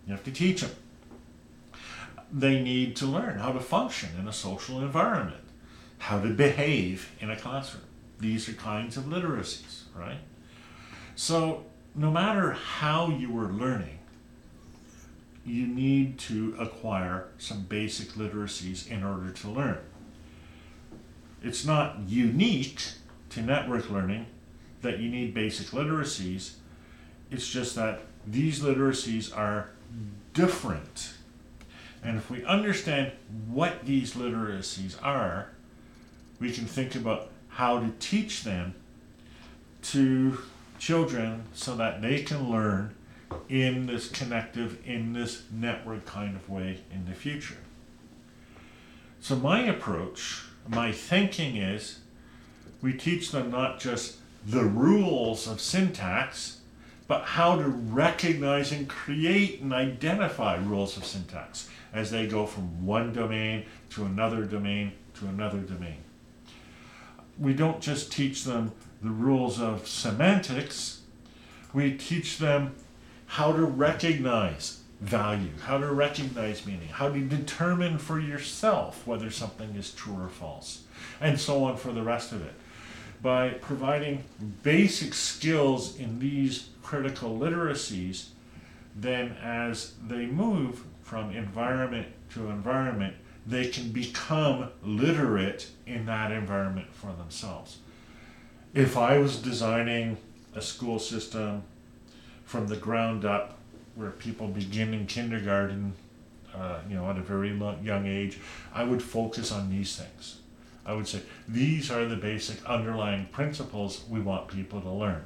You have to teach them. They need to learn how to function in a social environment, how to behave in a classroom. These are kinds of literacies, right? So no matter how you were learning, you need to acquire some basic literacies in order to learn. It's not unique to network learning that you need basic literacies. It's just that these literacies are different. And if we understand what these literacies are, we can think about how to teach them to children so that they can learn in this connective, in this network kind of way in the future. So my approach, my thinking is, we teach them not just the rules of syntax, but how to recognize and create and identify rules of syntax as they go from one domain to another domain to another domain. We don't just teach them the rules of semantics, we teach them how to recognize value, how to recognize meaning, how to determine for yourself whether something is true or false, and so on for the rest of it. By providing basic skills in these critical literacies, then as they move from environment to environment, they can become literate in that environment for themselves. If I was designing a school system from the ground up, where people begin in kindergarten, uh, you know, at a very lo- young age, I would focus on these things. I would say, these are the basic underlying principles we want people to learn.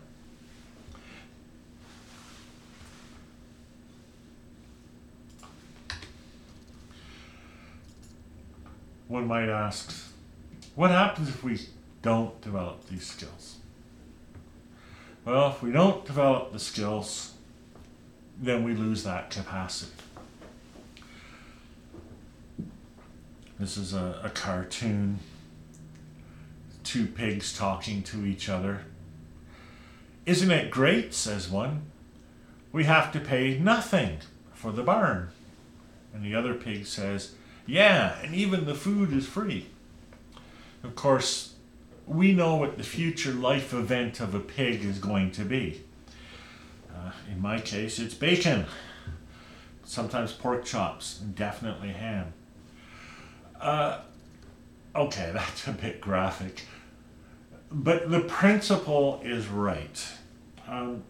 One might ask, what happens if we don't develop these skills? Well, if we don't develop the skills, then we lose that capacity. This is a, a cartoon. Two pigs talking to each other. Isn't it great, says one. We have to pay nothing for the barn. And the other pig says, yeah, and even the food is free. Of course, we know what the future life event of a pig is going to be. Uh, in my case, it's bacon. Sometimes pork chops, and definitely ham. Uh, okay, that's a bit graphic. But the principle is right. Um,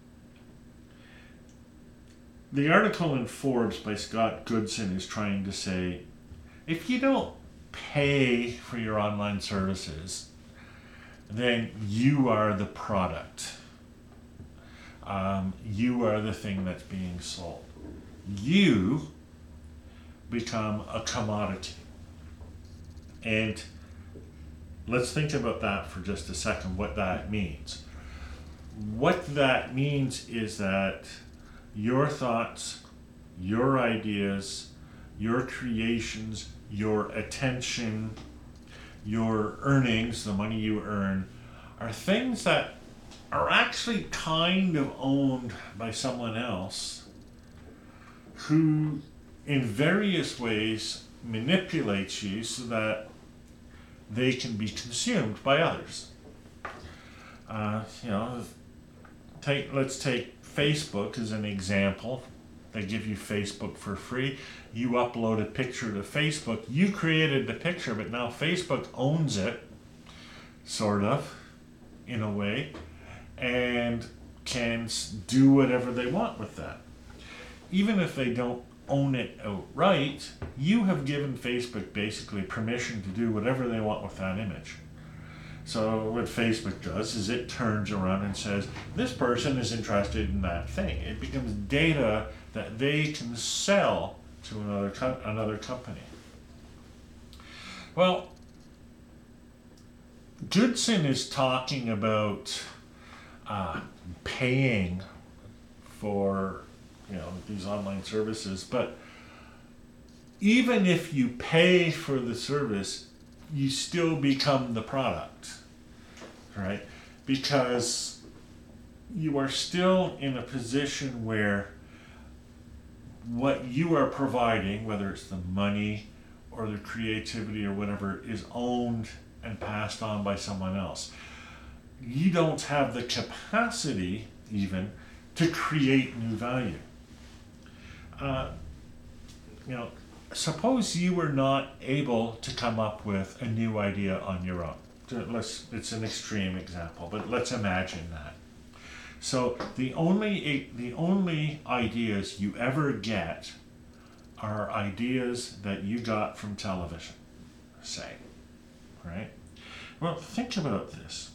the article in Forbes by Scott Goodson is trying to say, if you don't pay for your online services, then you are the product. Um, you are the thing that's being sold. You become a commodity. And let's think about that for just a second, what that means. What that means is that your thoughts, your ideas, your creations, your attention, your earnings, the money you earn, are things that are actually kind of owned by someone else who in various ways manipulates you so that they can be consumed by others. Uh, you know, take let's take Facebook as an example. They give you Facebook for free. You upload a picture to Facebook. You created the picture, but now Facebook owns it, sort of, in a way, and can do whatever they want with that. Even if they don't own it outright, you have given Facebook basically permission to do whatever they want with that image. So what Facebook does is it turns around and says, this person is interested in that thing. It becomes data that they can sell to another co- another company. Well, Goodson is talking about uh, paying for, you know, these online services, but even if you pay for the service, you still become the product, right? Because you are still in a position where what you are providing, whether it's the money or the creativity or whatever, is owned and passed on by someone else. You don't have the capacity even to create new value. Uh, you know, suppose you were not able to come up with a new idea on your own. Let's, it's an extreme example, but let's imagine that. So the only the only ideas you ever get are ideas that you got from television, say, right? Well, think about this.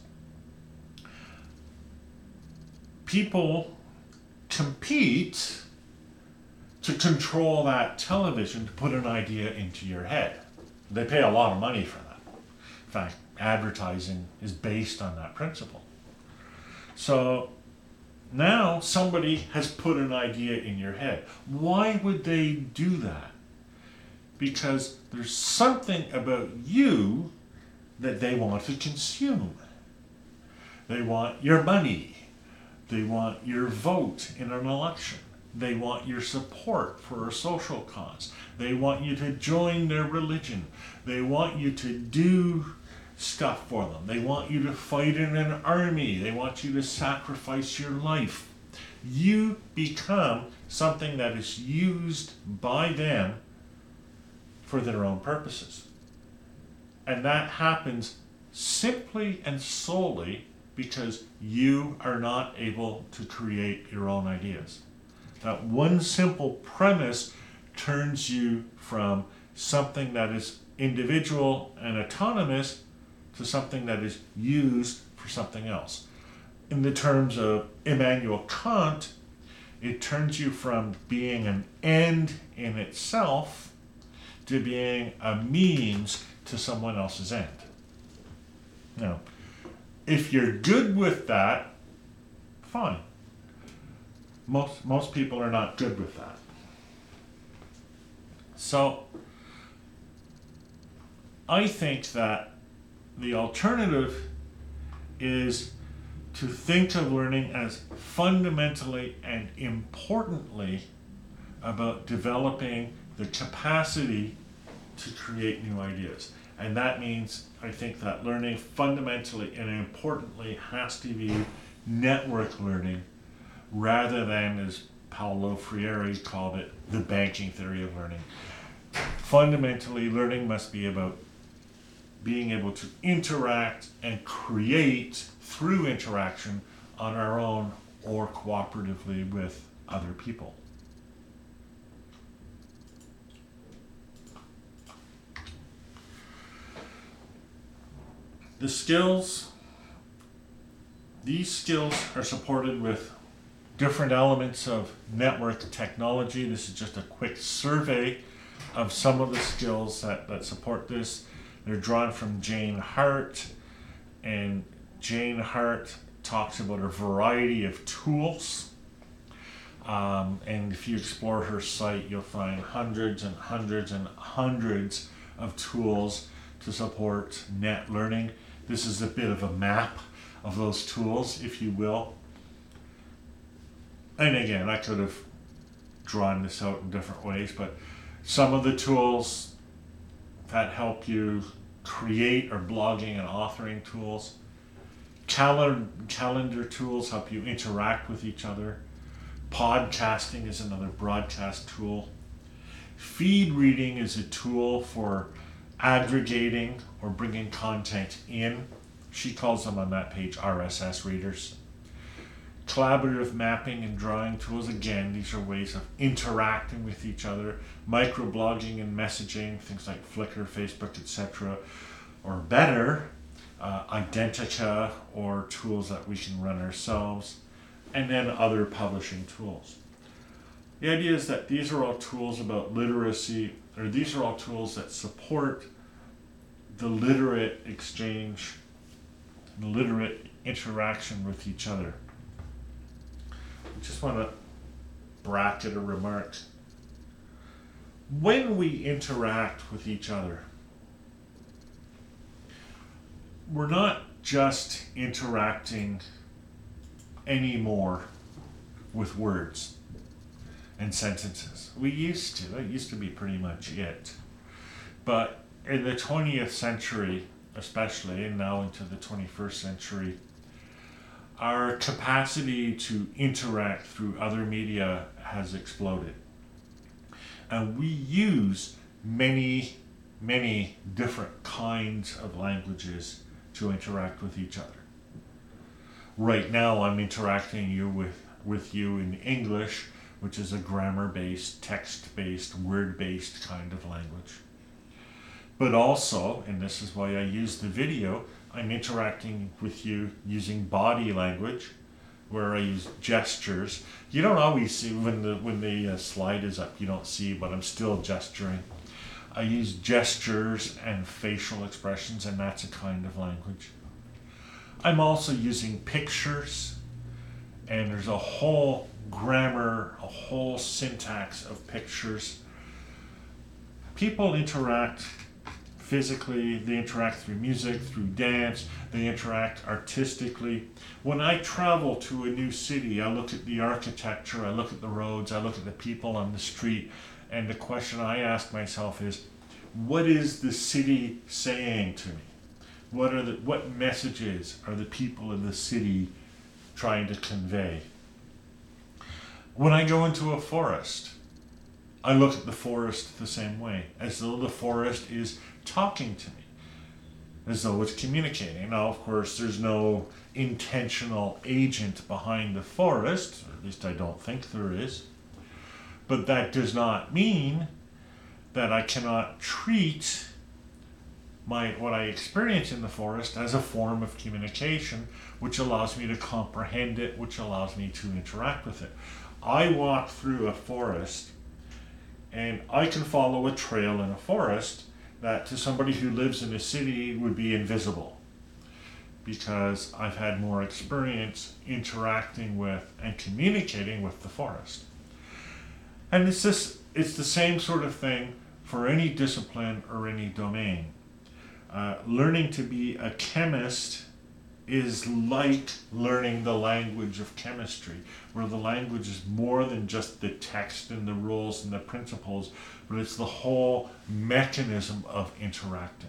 People compete to control that television to put an idea into your head. They pay a lot of money for that. In fact, advertising is based on that principle. So now somebody has put an idea in your head. Why would they do that? Because there's something about you that they want to consume. They want your money. They want your vote in an election. They want your support for a social cause. They want you to join their religion. They want you to do stuff for them. They want you to fight in an army. They want you to sacrifice your life. You become something that is used by them for their own purposes. And that happens simply and solely because you are not able to create your own ideas. That one simple premise turns you from something that is individual and autonomous to something that is used for something else. In the terms of Immanuel Kant, it turns you from being an end in itself to being a means to someone else's end. Now, if you're good with that, fine. Most most people are not good with that. So I think that the alternative is to think of learning as fundamentally and importantly about developing the capacity to create new ideas. And that means, I think, that learning fundamentally and importantly has to be network learning rather than, as Paulo Freire called it, the banking theory of learning. Fundamentally, learning must be about being able to interact and create through interaction on our own or cooperatively with other people. The skills, these skills are supported with different elements of network technology. This is just a quick survey of some of the skills that, that support this. They're drawn from Jane Hart, and Jane Hart talks about a variety of tools. Um, and if you explore her site, you'll find hundreds and hundreds and hundreds of tools to support net learning. This is a bit of a map of those tools, if you will. And again, I could have drawn this out in different ways, but some of the tools that help you create are blogging and authoring tools. Calendar, calendar tools help you interact with each other. Podcasting is another broadcast tool. Feed reading is a tool for aggregating or bringing content in. She calls them on that page R S S readers. Collaborative mapping and drawing tools, again, these are ways of interacting with each other. Microblogging and messaging, things like Flickr, Facebook, et cetera. Or better, uh, Identica or tools that we can run ourselves. And then other publishing tools. The idea is that these are all tools about literacy, or these are all tools that support the literate exchange, the literate interaction with each other. I just want to bracket a remark. When we interact with each other, we're not just interacting anymore with words. and sentences. We used to. That used to be pretty much it. But in the twentieth century, especially, and now into the twenty-first century, our capacity to interact through other media has exploded. And we use many, many different kinds of languages to interact with each other. Right now, I'm interacting you with, with you in English, which is a grammar-based, text-based, word-based kind of language. But also, and this is why I use the video, I'm interacting with you using body language, where I use gestures. You don't always see, when the when the uh, slide is up, you don't see, but I'm still gesturing. I use gestures and facial expressions, and that's a kind of language. I'm also using pictures, and there's a whole grammar, a whole syntax of pictures. People interact physically, they interact through music, through dance, they interact artistically. When I travel to a new city, I look at the architecture, I look at the roads, I look at the people on the street, and the question I ask myself is, what is the city saying to me? What are the what messages are the people in the city trying to convey? When I go into a forest, I look at the forest the same way, as though the forest is talking to me, as though it's communicating. Now, of course, there's no intentional agent behind the forest, or at least I don't think there is. But that does not mean that I cannot treat my what I experience in the forest as a form of communication, which allows me to comprehend it, which allows me to interact with it. I walk through a forest, and I can follow a trail in a forest that to somebody who lives in a city would be invisible, because I've had more experience interacting with and communicating with the forest. And it's this, it's the same sort of thing for any discipline or any domain. Uh, learning to be a chemist is like learning the language of chemistry, where the language is more than just the text and the rules and the principles, but it's the whole mechanism of interacting.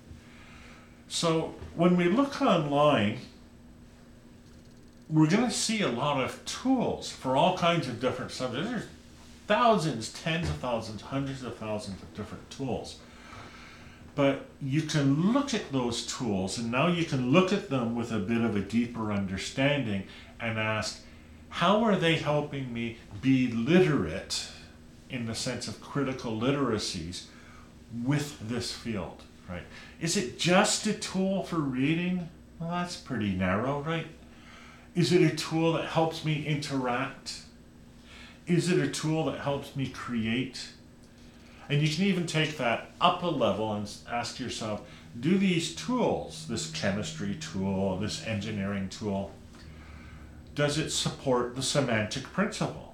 So when we look online, we're going to see a lot of tools for all kinds of different subjects. There's thousands, tens of thousands, hundreds of thousands of different tools. But you can look at those tools, and now you can look at them with a bit of a deeper understanding and ask, how are they helping me be literate in the sense of critical literacies with this field, right? Is it just a tool for reading? Well, that's pretty narrow, right? Is it a tool that helps me interact? Is it a tool that helps me create? And you can even take that up a level and ask yourself, do these tools, this chemistry tool, this engineering tool, does it support the semantic principle?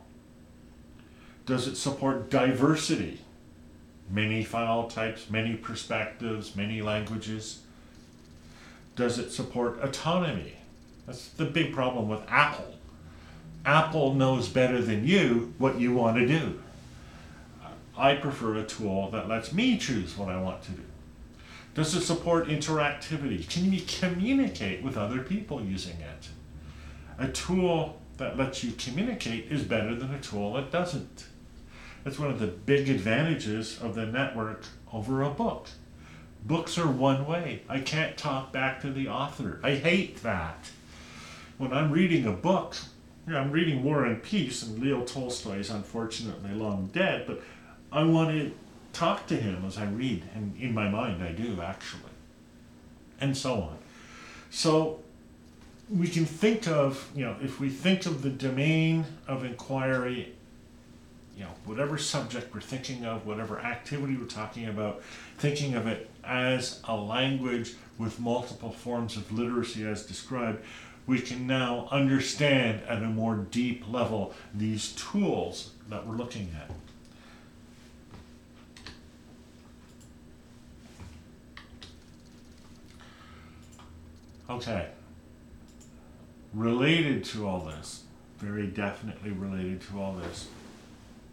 Does it support diversity? Many file types, many perspectives, many languages. Does it support autonomy? That's the big problem with Apple. Apple knows better than you what you want to do. I prefer a tool that lets me choose what I want to do. Does it support interactivity? Can you communicate with other people using it? A tool that lets you communicate is better than a tool that doesn't. That's one of the big advantages of the network over a book. Books are one way. I can't talk back to the author. I hate that. When I'm reading a book, you know, I'm reading War and Peace, and Leo Tolstoy is unfortunately long dead, but I want to talk to him as I read, and in my mind I do actually, and so on. So we can think of, you know, if we think of the domain of inquiry, you know, whatever subject we're thinking of, whatever activity we're talking about, thinking of it as a language with multiple forms of literacy as described, we can now understand at a more deep level these tools that we're looking at. Okay, related to all this, very definitely related to all this,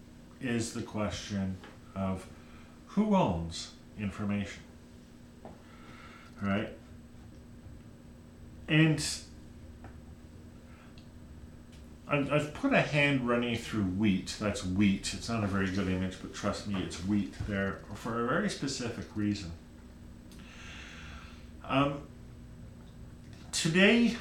is the question of who owns information, right? And I've put a hand running through wheat. That's wheat. It's not a very good image, but trust me, it's wheat there for a very specific reason. Um, today,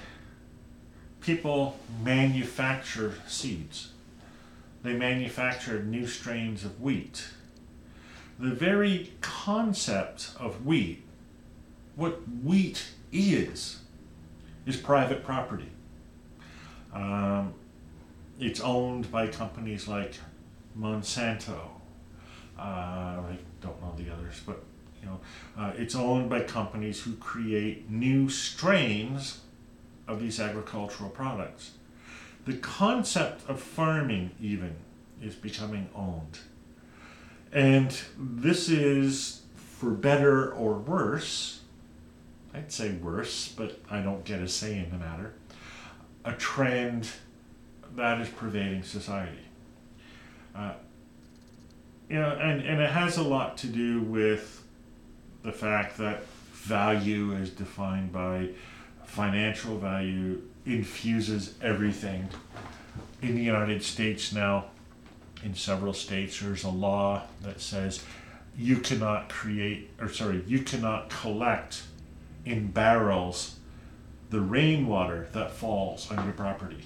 people manufacture seeds. They manufacture new strains of wheat. The very concept of wheat, what wheat is, is private property. Um, it's owned by companies like Monsanto. Uh, I don't know the others, but you know, uh, it's owned by companies who create new strains of these agricultural products. The concept of farming even is becoming owned. And this is, for better or worse, I'd say worse, but I don't get a say in the matter, a trend that is pervading society. Uh, you know, and, and it has a lot to do with the fact that value is defined by financial value infuses everything. In the United States now, in several states, there's a law that says you cannot create, or sorry, you cannot collect in barrels the rainwater that falls on your property.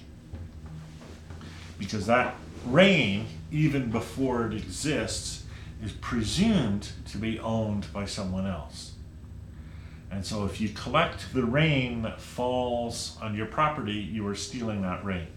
Because that rain, even before it exists, is presumed to be owned by someone else. And so if you collect the rain that falls on your property, you are stealing that rain.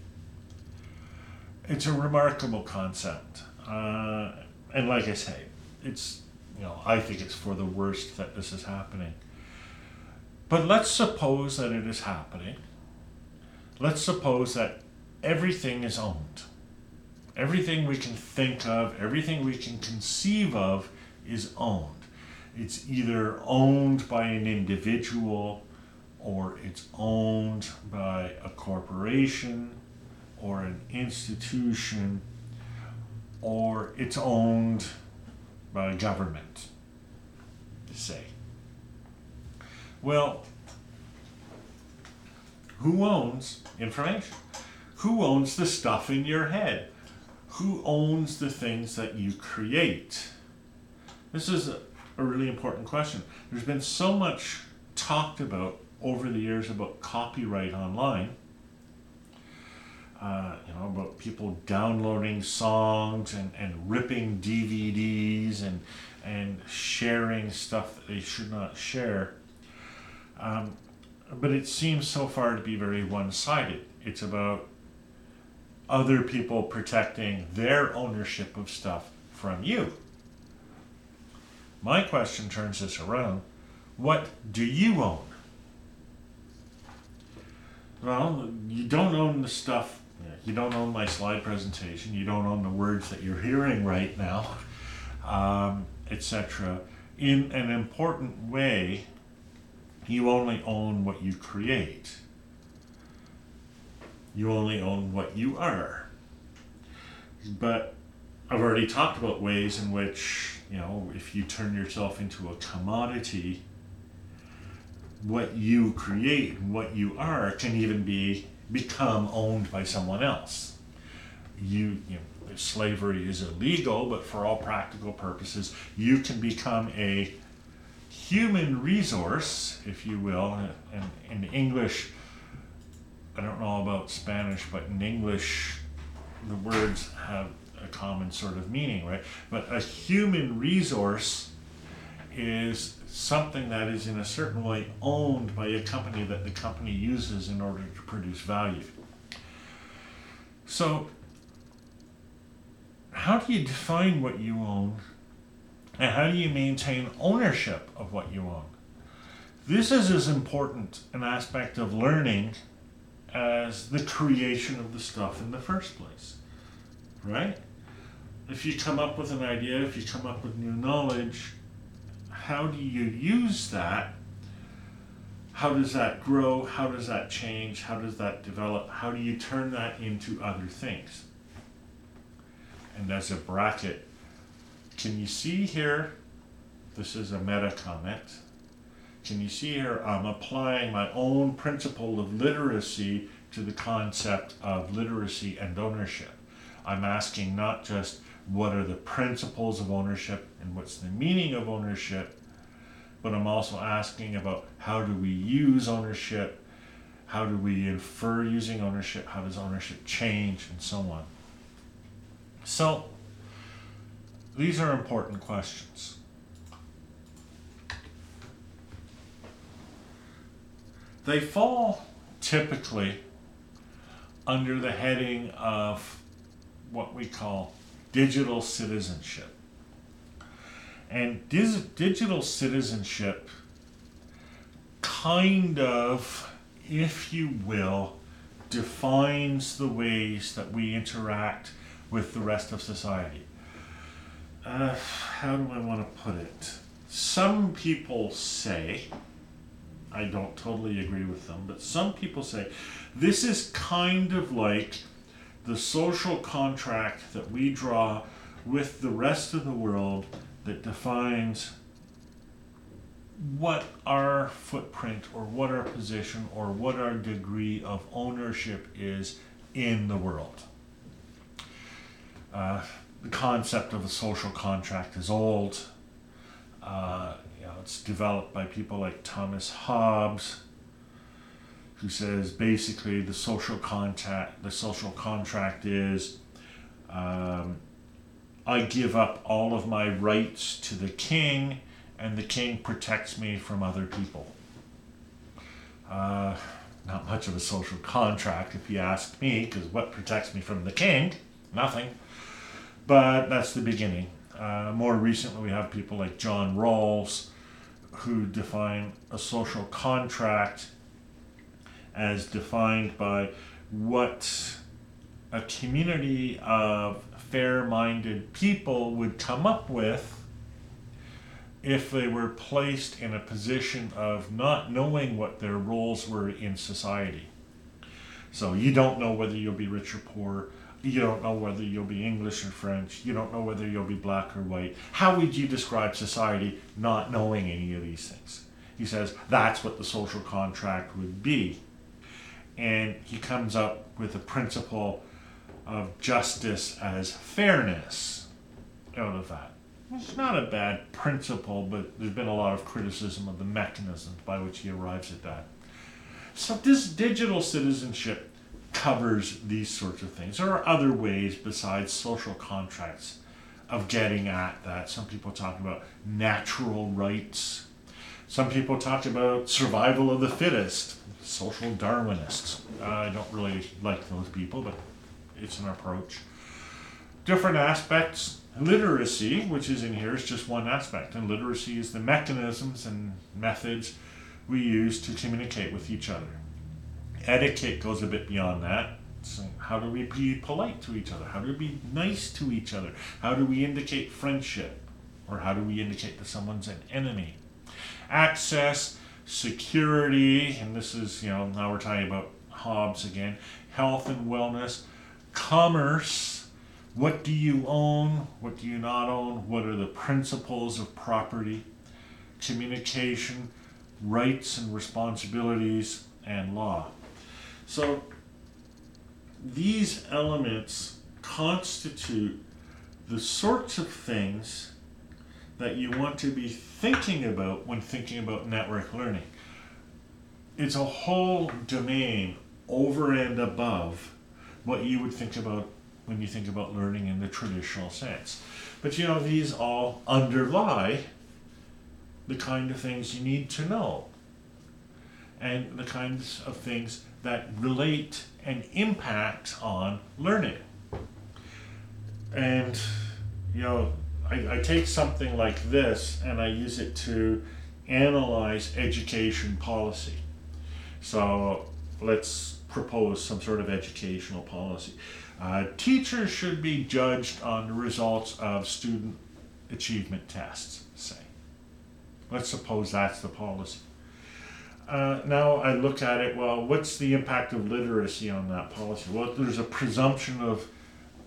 It's a remarkable concept. Uh, and like I say, it's, you know, I think it's for the worst that this is happening. But let's suppose that it is happening. Let's suppose that everything is owned. Everything we can think of, everything we can conceive of is owned. It's either owned by an individual, or it's owned by a corporation, or an institution, or it's owned by a government, say. Well, who owns information? Who owns the stuff in your head? Who owns the things that you create? This is a, a really important question. There's been so much talked about over the years about copyright online. Uh, you know, about people downloading songs and, and ripping D V Ds and and sharing stuff that they should not share. Um, but it seems so far to be very one-sided. It's about other people protecting their ownership of stuff from you. My question turns this around. What do you own? Well, you don't own the stuff. You don't own my slide presentation. You don't own the words that you're hearing right now, um, et cetera. In an important way, you only own what you create. You only own what you are. But I've already talked about ways in which, you know, if you turn yourself into a commodity, what you create and what you are can even be become owned by someone else. You, you know, slavery is illegal, but for all practical purposes, you can become a human resource, if you will. And in English, I don't know about Spanish, but in English, the words have a common sort of meaning, right? But a human resource is something that is in a certain way owned by a company that the company uses in order to produce value. So, how do you define what you own, and how do you maintain ownership of what you own? This is as important an aspect of learning as the creation of the stuff in the first place, right? If you come up with an idea, if you come up with new knowledge, how do you use that? How does that grow? How does that change? How does that develop? How do you turn that into other things? And and as a bracket, can you see here, this is a meta comment, can you see here I'm applying my own principle of literacy to the concept of literacy and ownership. I'm asking not just what are the principles of ownership and what's the meaning of ownership, but I'm also asking about how do we use ownership, how do we infer using ownership, how does ownership change, and so on. So, these are important questions. They fall typically under the heading of what we call digital citizenship. And dis- digital citizenship kind of, if you will, defines the ways that we interact with the rest of society. Uh, how do I want to put it? Some people say, I don't totally agree with them, but some people say this is kind of like the social contract that we draw with the rest of the world that defines what our footprint or what our position or what our degree of ownership is in the world. Uh, the concept of a social contract is old. Uh, you know, it's developed by people like Thomas Hobbes, who says basically the social contract, the social contract is um, I give up all of my rights to the king, and the king protects me from other people. Uh, not much of a social contract, if you ask me, because what protects me from the king? Nothing. But that's the beginning. Uh, more recently, we have people like John Rawls, who define a social contract as defined by what a community of fair-minded people would come up with if they were placed in a position of not knowing what their roles were in society. So you don't know whether you'll be rich or poor. You don't know whether you'll be English or French. You don't know whether you'll be black or white. How would you describe society not knowing any of these things? He says that's what the social contract would be. And he comes up with a principle of justice as fairness out of that. It's not a bad principle, but there's been a lot of criticism of the mechanisms by which he arrives at that. So this digital citizenship covers these sorts of things. There are other ways besides social contracts of getting at that. Some people talk about natural rights. Some people talk about survival of the fittest, social Darwinists. Uh, I don't really like those people, but it's an approach. Different aspects. Literacy, which is in here, is just one aspect. And literacy is the mechanisms and methods we use to communicate with each other. Etiquette goes a bit beyond that. So how do we be polite to each other? How do we be nice to each other? How do we indicate friendship? Or how do we indicate that someone's an enemy? Access, security, and this is, you know, now we're talking about Hobbes again. Health and wellness, commerce. What do you own? What do you not own? What are the principles of property? Communication, rights and responsibilities, and law. So these elements constitute the sorts of things that you want to be thinking about when thinking about network learning. It's a whole domain over and above what you would think about when you think about learning in the traditional sense. But you know, these all underlie the kind of things you need to know and the kinds of things that relate and impact on learning. And you know, I, I take something like this and I use it to analyze education policy. So let's propose some sort of educational policy. Uh, teachers should be judged on the results of student achievement tests, say. Let's suppose that's the policy. Uh, now I look at it, well, what's the impact of literacy on that policy? Well, there's a presumption of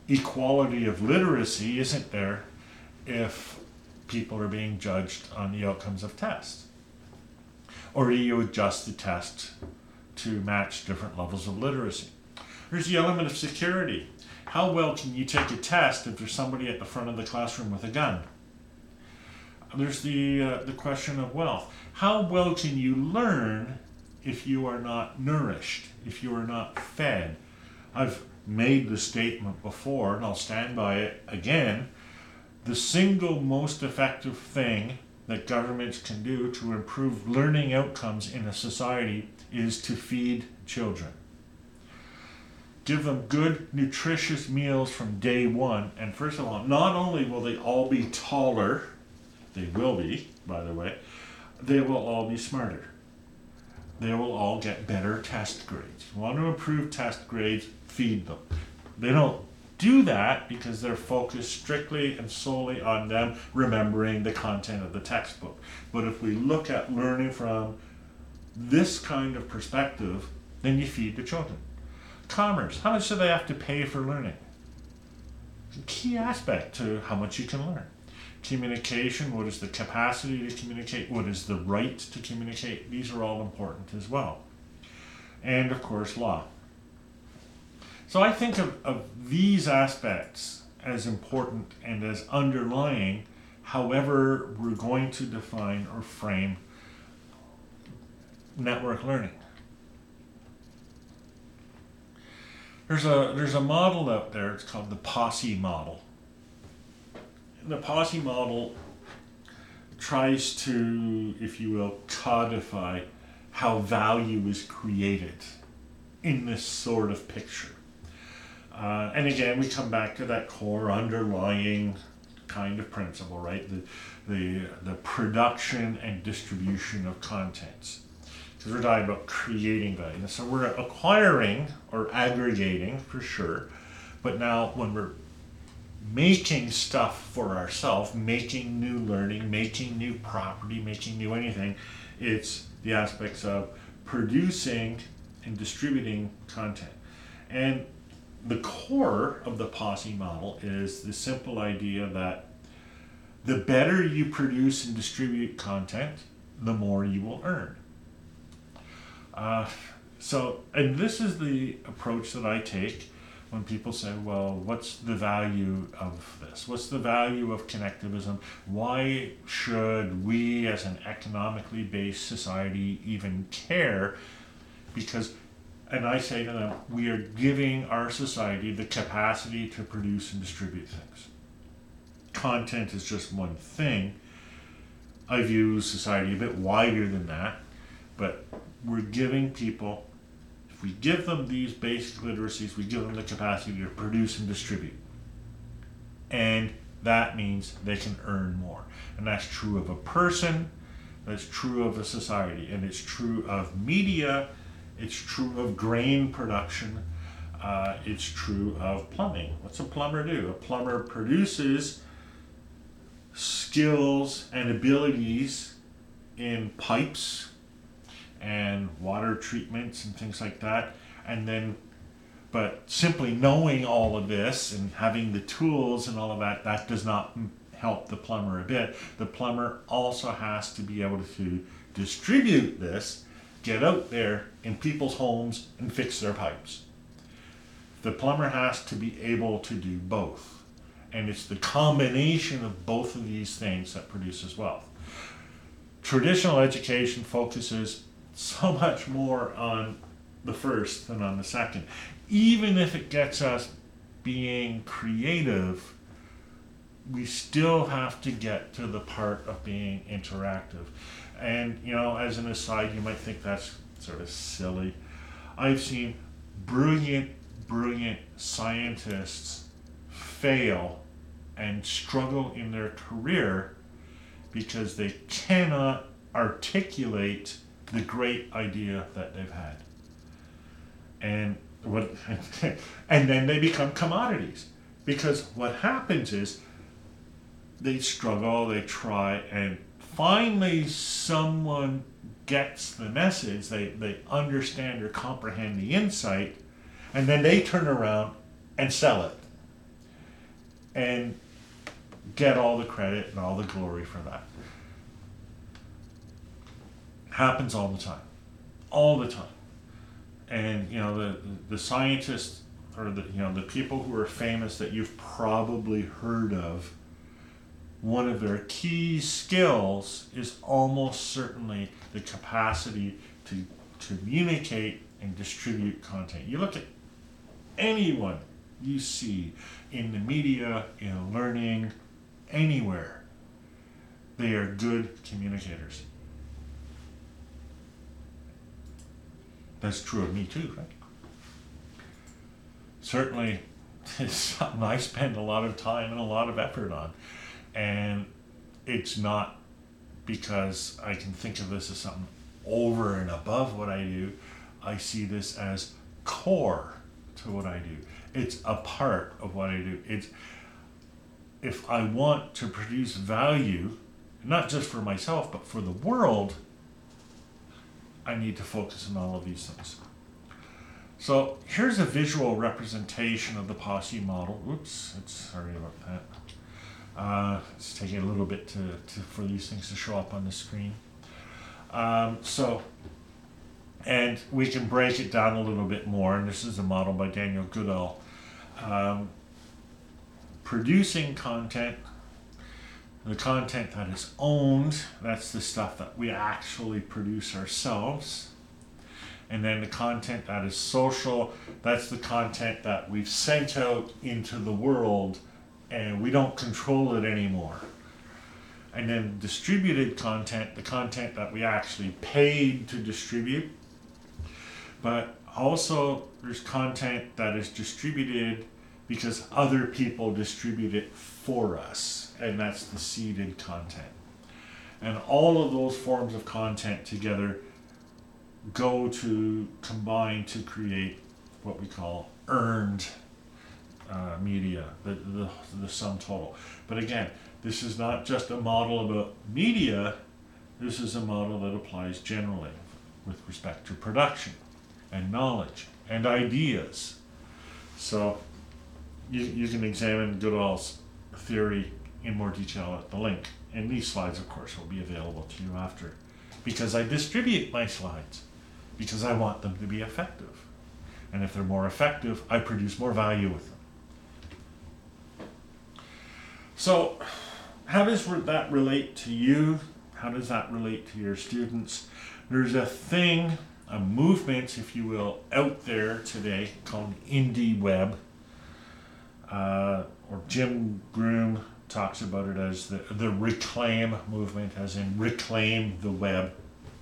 equality of literacy isn't there if people are being judged on the outcomes of tests? Or do you adjust the test to match different levels of literacy? There's the element of security. How well can you take a test if there's somebody at the front of the classroom with a gun? There's the, uh, the question of wealth. How well can you learn if you are not nourished, if you are not fed? I've made the statement before, and I'll stand by it again. The single most effective thing that governments can do to improve learning outcomes in a society is to feed children. Give them good, nutritious meals from day one, and first of all, not only will they all be taller, they will be, by the way, they will all be smarter. They will all get better test grades. You want to improve test grades, feed them. They don't do that because they're focused strictly and solely on them remembering the content of the textbook. But if we look at learning from this kind of perspective, then you feed the children. Commerce, how much do they have to pay for learning? It's a key aspect to how much you can learn. Communication, what is the capacity to communicate? What is the right to communicate? These are all important as well. And of course, law. So I think of, of these aspects as important and as underlying however we're going to define or frame network learning. There's a, there's a model out there, it's called the POSSE model. The POSSE model tries to, if you will, codify how value is created in this sort of picture. Uh, and again, we come back to that core underlying kind of principle, right? The, the, the production and distribution of contents. Because we're talking about creating value. So we're acquiring or aggregating for sure, but now when we're making stuff for ourselves, making new learning, making new property, making new anything, it's the aspects of producing and distributing content. And the core of the POSSE model is the simple idea that the better you produce and distribute content, the more you will earn. Uh, so, and this is the approach that I take when people say, well, what's the value of this? What's the value of connectivism? Why should we as an economically based society even care? Because, and I say to them, we are giving our society the capacity to produce and distribute things. Content is just one thing. I view society a bit wider than that, but we're giving people, if we give them these basic literacies, we give them the capacity to produce and distribute. And that means they can earn more. And that's true of a person, that's true of a society, and it's true of media, it's true of grain production, uh, it's true of plumbing. What's a plumber do? A plumber produces skills and abilities in pipes and water treatments and things like that, and then but simply knowing all of this and having the tools and all of that, that does not help the plumber a bit. The plumber also has to be able to distribute this, get out there in people's homes and fix their pipes. The plumber has to be able to do both, and it's the combination of both of these things that produces wealth. Traditional education focuses so much more on the first than on the second. Even if it gets us being creative, we still have to get to the part of being interactive. And, you know, as an aside, you might think that's sort of silly. I've seen brilliant, brilliant scientists fail and struggle in their career because they cannot articulate the great idea that they've had. And what and then they become commodities, because what happens is they struggle, they try, and finally someone gets the message, they, they understand or comprehend the insight, and then they turn around and sell it. and get all the credit and all the glory for that. Happens all the time. All the time. And you know, the the scientists or the you know the people who are famous that you've probably heard of, one of their key skills is almost certainly the capacity to communicate and distribute content. You look at anyone you see in the media, in learning, anywhere, they are good communicators. That's true of me too, right? Certainly, it's something I spend a lot of time and a lot of effort on. And it's not because I can think of this as something over and above what I do. I see this as core to what I do. It's a part of what I do. It's, if I want to produce value, not just for myself, but for the world, I need to focus on all of these things. So here's a visual representation of the Posse model. Oops, it's, sorry about that. Uh, it's taking a little bit to, to for these things to show up on the screen. Um, so, and we can break it down a little bit more, and this is a model by Daniel Goodall. Um, producing content, the content that is owned, that's the stuff that we actually produce ourselves. And then the content that is social, that's the content that we've sent out into the world and we don't control it anymore. And then distributed content, the content that we actually paid to distribute. But also there's content that is distributed because other people distribute it for us, and that's the seeded content. And all of those forms of content together go to combine to create what we call earned uh, media, the, the, the sum total. But again, this is not just a model about media, this is a model that applies generally with respect to production and knowledge and ideas. So you, you can examine Goodall's theory in more detail at the link. And these slides, of course, will be available to you after, because I distribute my slides because I want them to be effective. And if they're more effective, I produce more value with them. So how does that relate to you? How does that relate to your students? There's a thing, a movement, if you will, out there today called Indie Web. Uh, or Jim Groom talks about it as the, the reclaim movement, as in reclaim the web.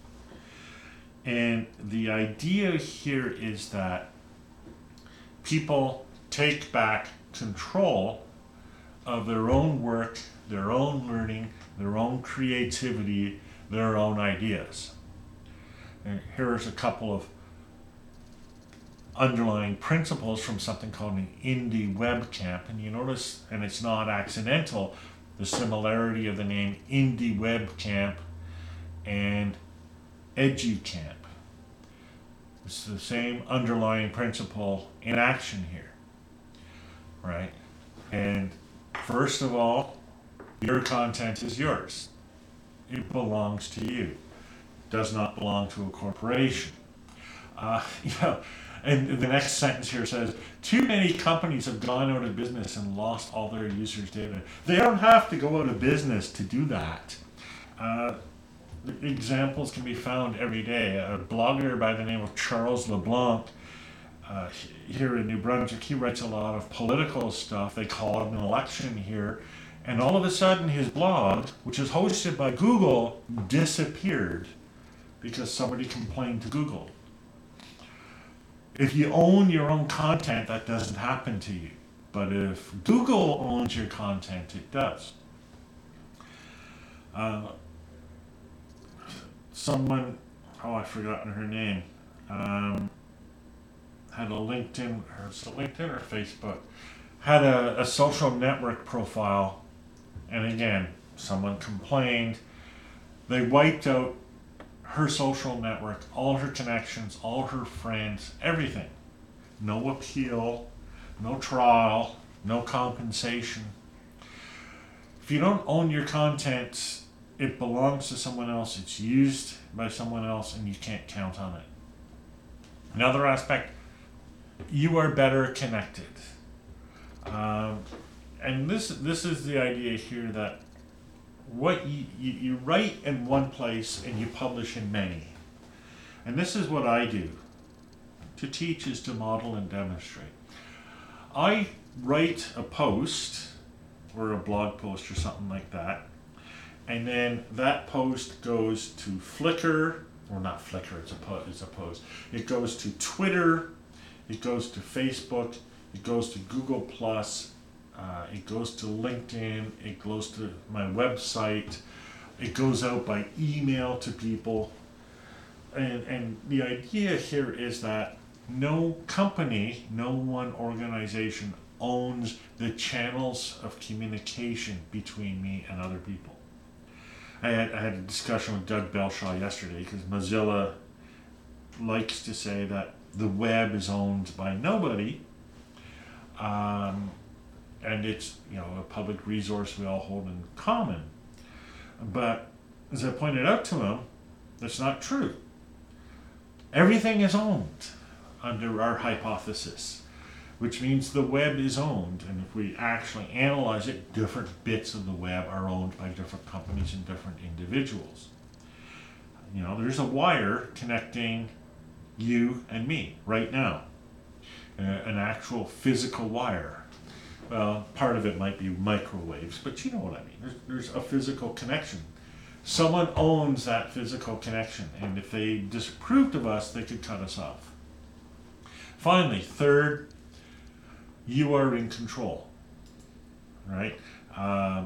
And the idea here is that people take back control of their own work, their own learning, their own creativity, their own ideas. And here's a couple of underlying principles from something called an Indie Web Camp. And you notice, and it's not accidental, the similarity of the name Indie Web Camp and EduCamp. It's the same underlying principle in action here, right? And first of all, your content is yours. It belongs to you. It does not belong to a corporation. Uh, you know, and the next sentence here says, too many companies have gone out of business and lost all their users' data. They don't have to go out of business to do that. Uh, examples can be found every day. A blogger by the name of Charles LeBlanc uh, here in New Brunswick, he writes a lot of political stuff. They call it an election here. And all of a sudden his blog, which is hosted by Google, disappeared because somebody complained to Google. If you own your own content, that doesn't happen to you. But if Google owns your content, it does. Uh, someone, oh, I've forgotten her name, um, had a LinkedIn, or was it LinkedIn or Facebook, had a, a social network profile, and again, someone complained. They wiped out her social network, all her connections, all her friends, everything. No appeal, no trial, no compensation, If you don't own your content, it belongs to someone else, it's used by someone else, and you can't count on it. Another aspect, you are better connected. Um, and this this is the idea here that what you, you, you write in one place and you publish in many. And this is what I do. To teach is to model and demonstrate. I write a post or a blog post or something like that, and then that post goes to Flickr, or not Flickr, it's a, po- it's a post. It goes to Twitter, it goes to Facebook, it goes to Google Plus, uh, it goes to LinkedIn, it goes to my website, it goes out by email to people. And, and the idea here is that no company, no one organization owns the channels of communication between me and other people. I had, I had a discussion with Doug Belshaw yesterday because Mozilla likes to say that the web is owned by nobody, um, and it's, you know, a public resource we all hold in common. But as I pointed out to him, that's not true. Everything is owned under our hypothesis, which means the web is owned. And if we actually analyze it, different bits of the web are owned by different companies and different individuals. You know, there's a wire connecting you and me right now, uh, an actual physical wire. Well, part of it might be microwaves, but you know what I mean. There's, there's a physical connection. Someone owns that physical connection, and if they disapproved of us, they could cut us off. Finally, third, you are in control, right? Um,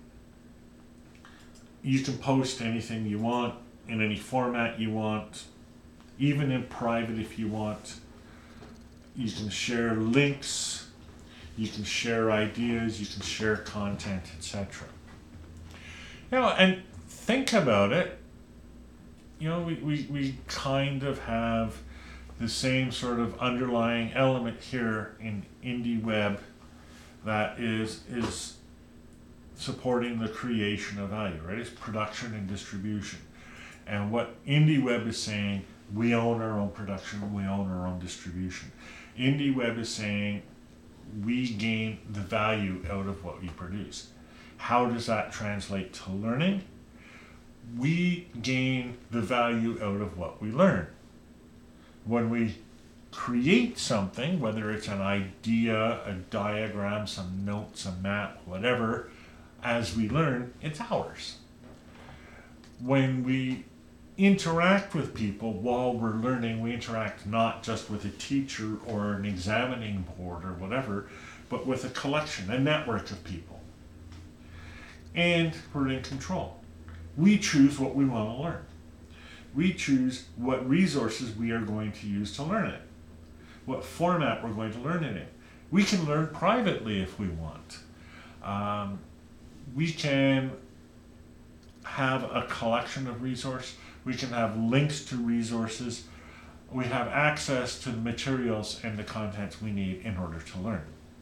you can post anything you want in any format you want, even in private if you want. You can share links, you can share ideas, you can share content, et cetera. You know, and think about it. You know, we, we, we kind of have the same sort of underlying element here in IndieWeb that is is supporting the creation of value, right? It's production and distribution. And what IndieWeb is saying, we own our own production, we own our own distribution. IndieWeb is saying we gain the value out of what we produce. How does that translate to learning? We gain the value out of what we learn. When we create something, whether it's an idea, a diagram, some notes, a map, whatever, as we learn, it's ours. When we interact with people while we're learning, we interact not just with a teacher or an examining board or whatever, but with a collection, a network of people. And we're in control. We choose what we want to learn. We choose what resources we are going to use to learn it, what format we're going to learn it in. We can learn privately if we want. Um, we can have a collection of resources. We can have links to resources. We have access to the materials and the contents we need in order to learn.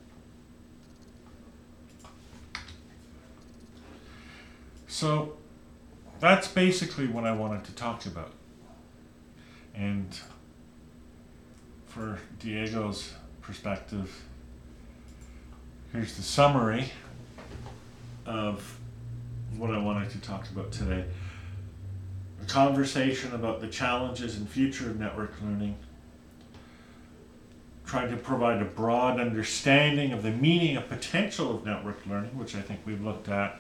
So that's basically what I wanted to talk about. And for Diego's perspective, here's the summary of what I wanted to talk about today. A conversation about the challenges and future of network learning, trying to provide a broad understanding of the meaning and potential of network learning, which I think we've looked at.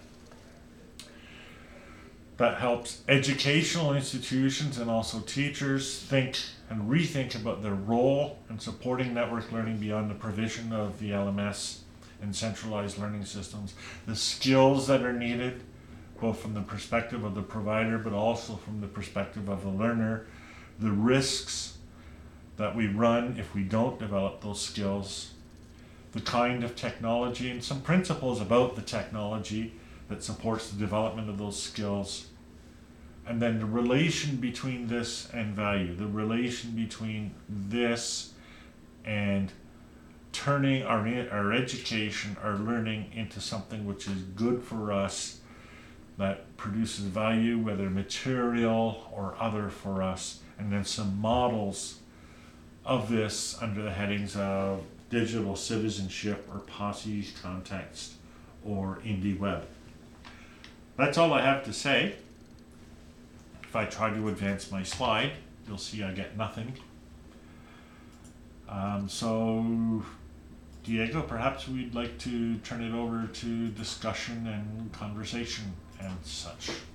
That helps educational institutions and also teachers think and rethink about their role in supporting network learning beyond the provision of the L M S and centralized learning systems, the skills that are needed, both from the perspective of the provider, but also from the perspective of the learner, the risks that we run if we don't develop those skills, the kind of technology and some principles about the technology that supports the development of those skills, and then the relation between this and value, the relation between this and turning our, our education, our learning into something which is good for us, that produces value, whether material or other for us, and then some models of this under the headings of digital citizenship or Posse context or indie web. That's all I have to say. If I try to advance my slide, you'll see I get nothing. Um, so, Diego, perhaps we'd like to turn it over to discussion and conversation and such.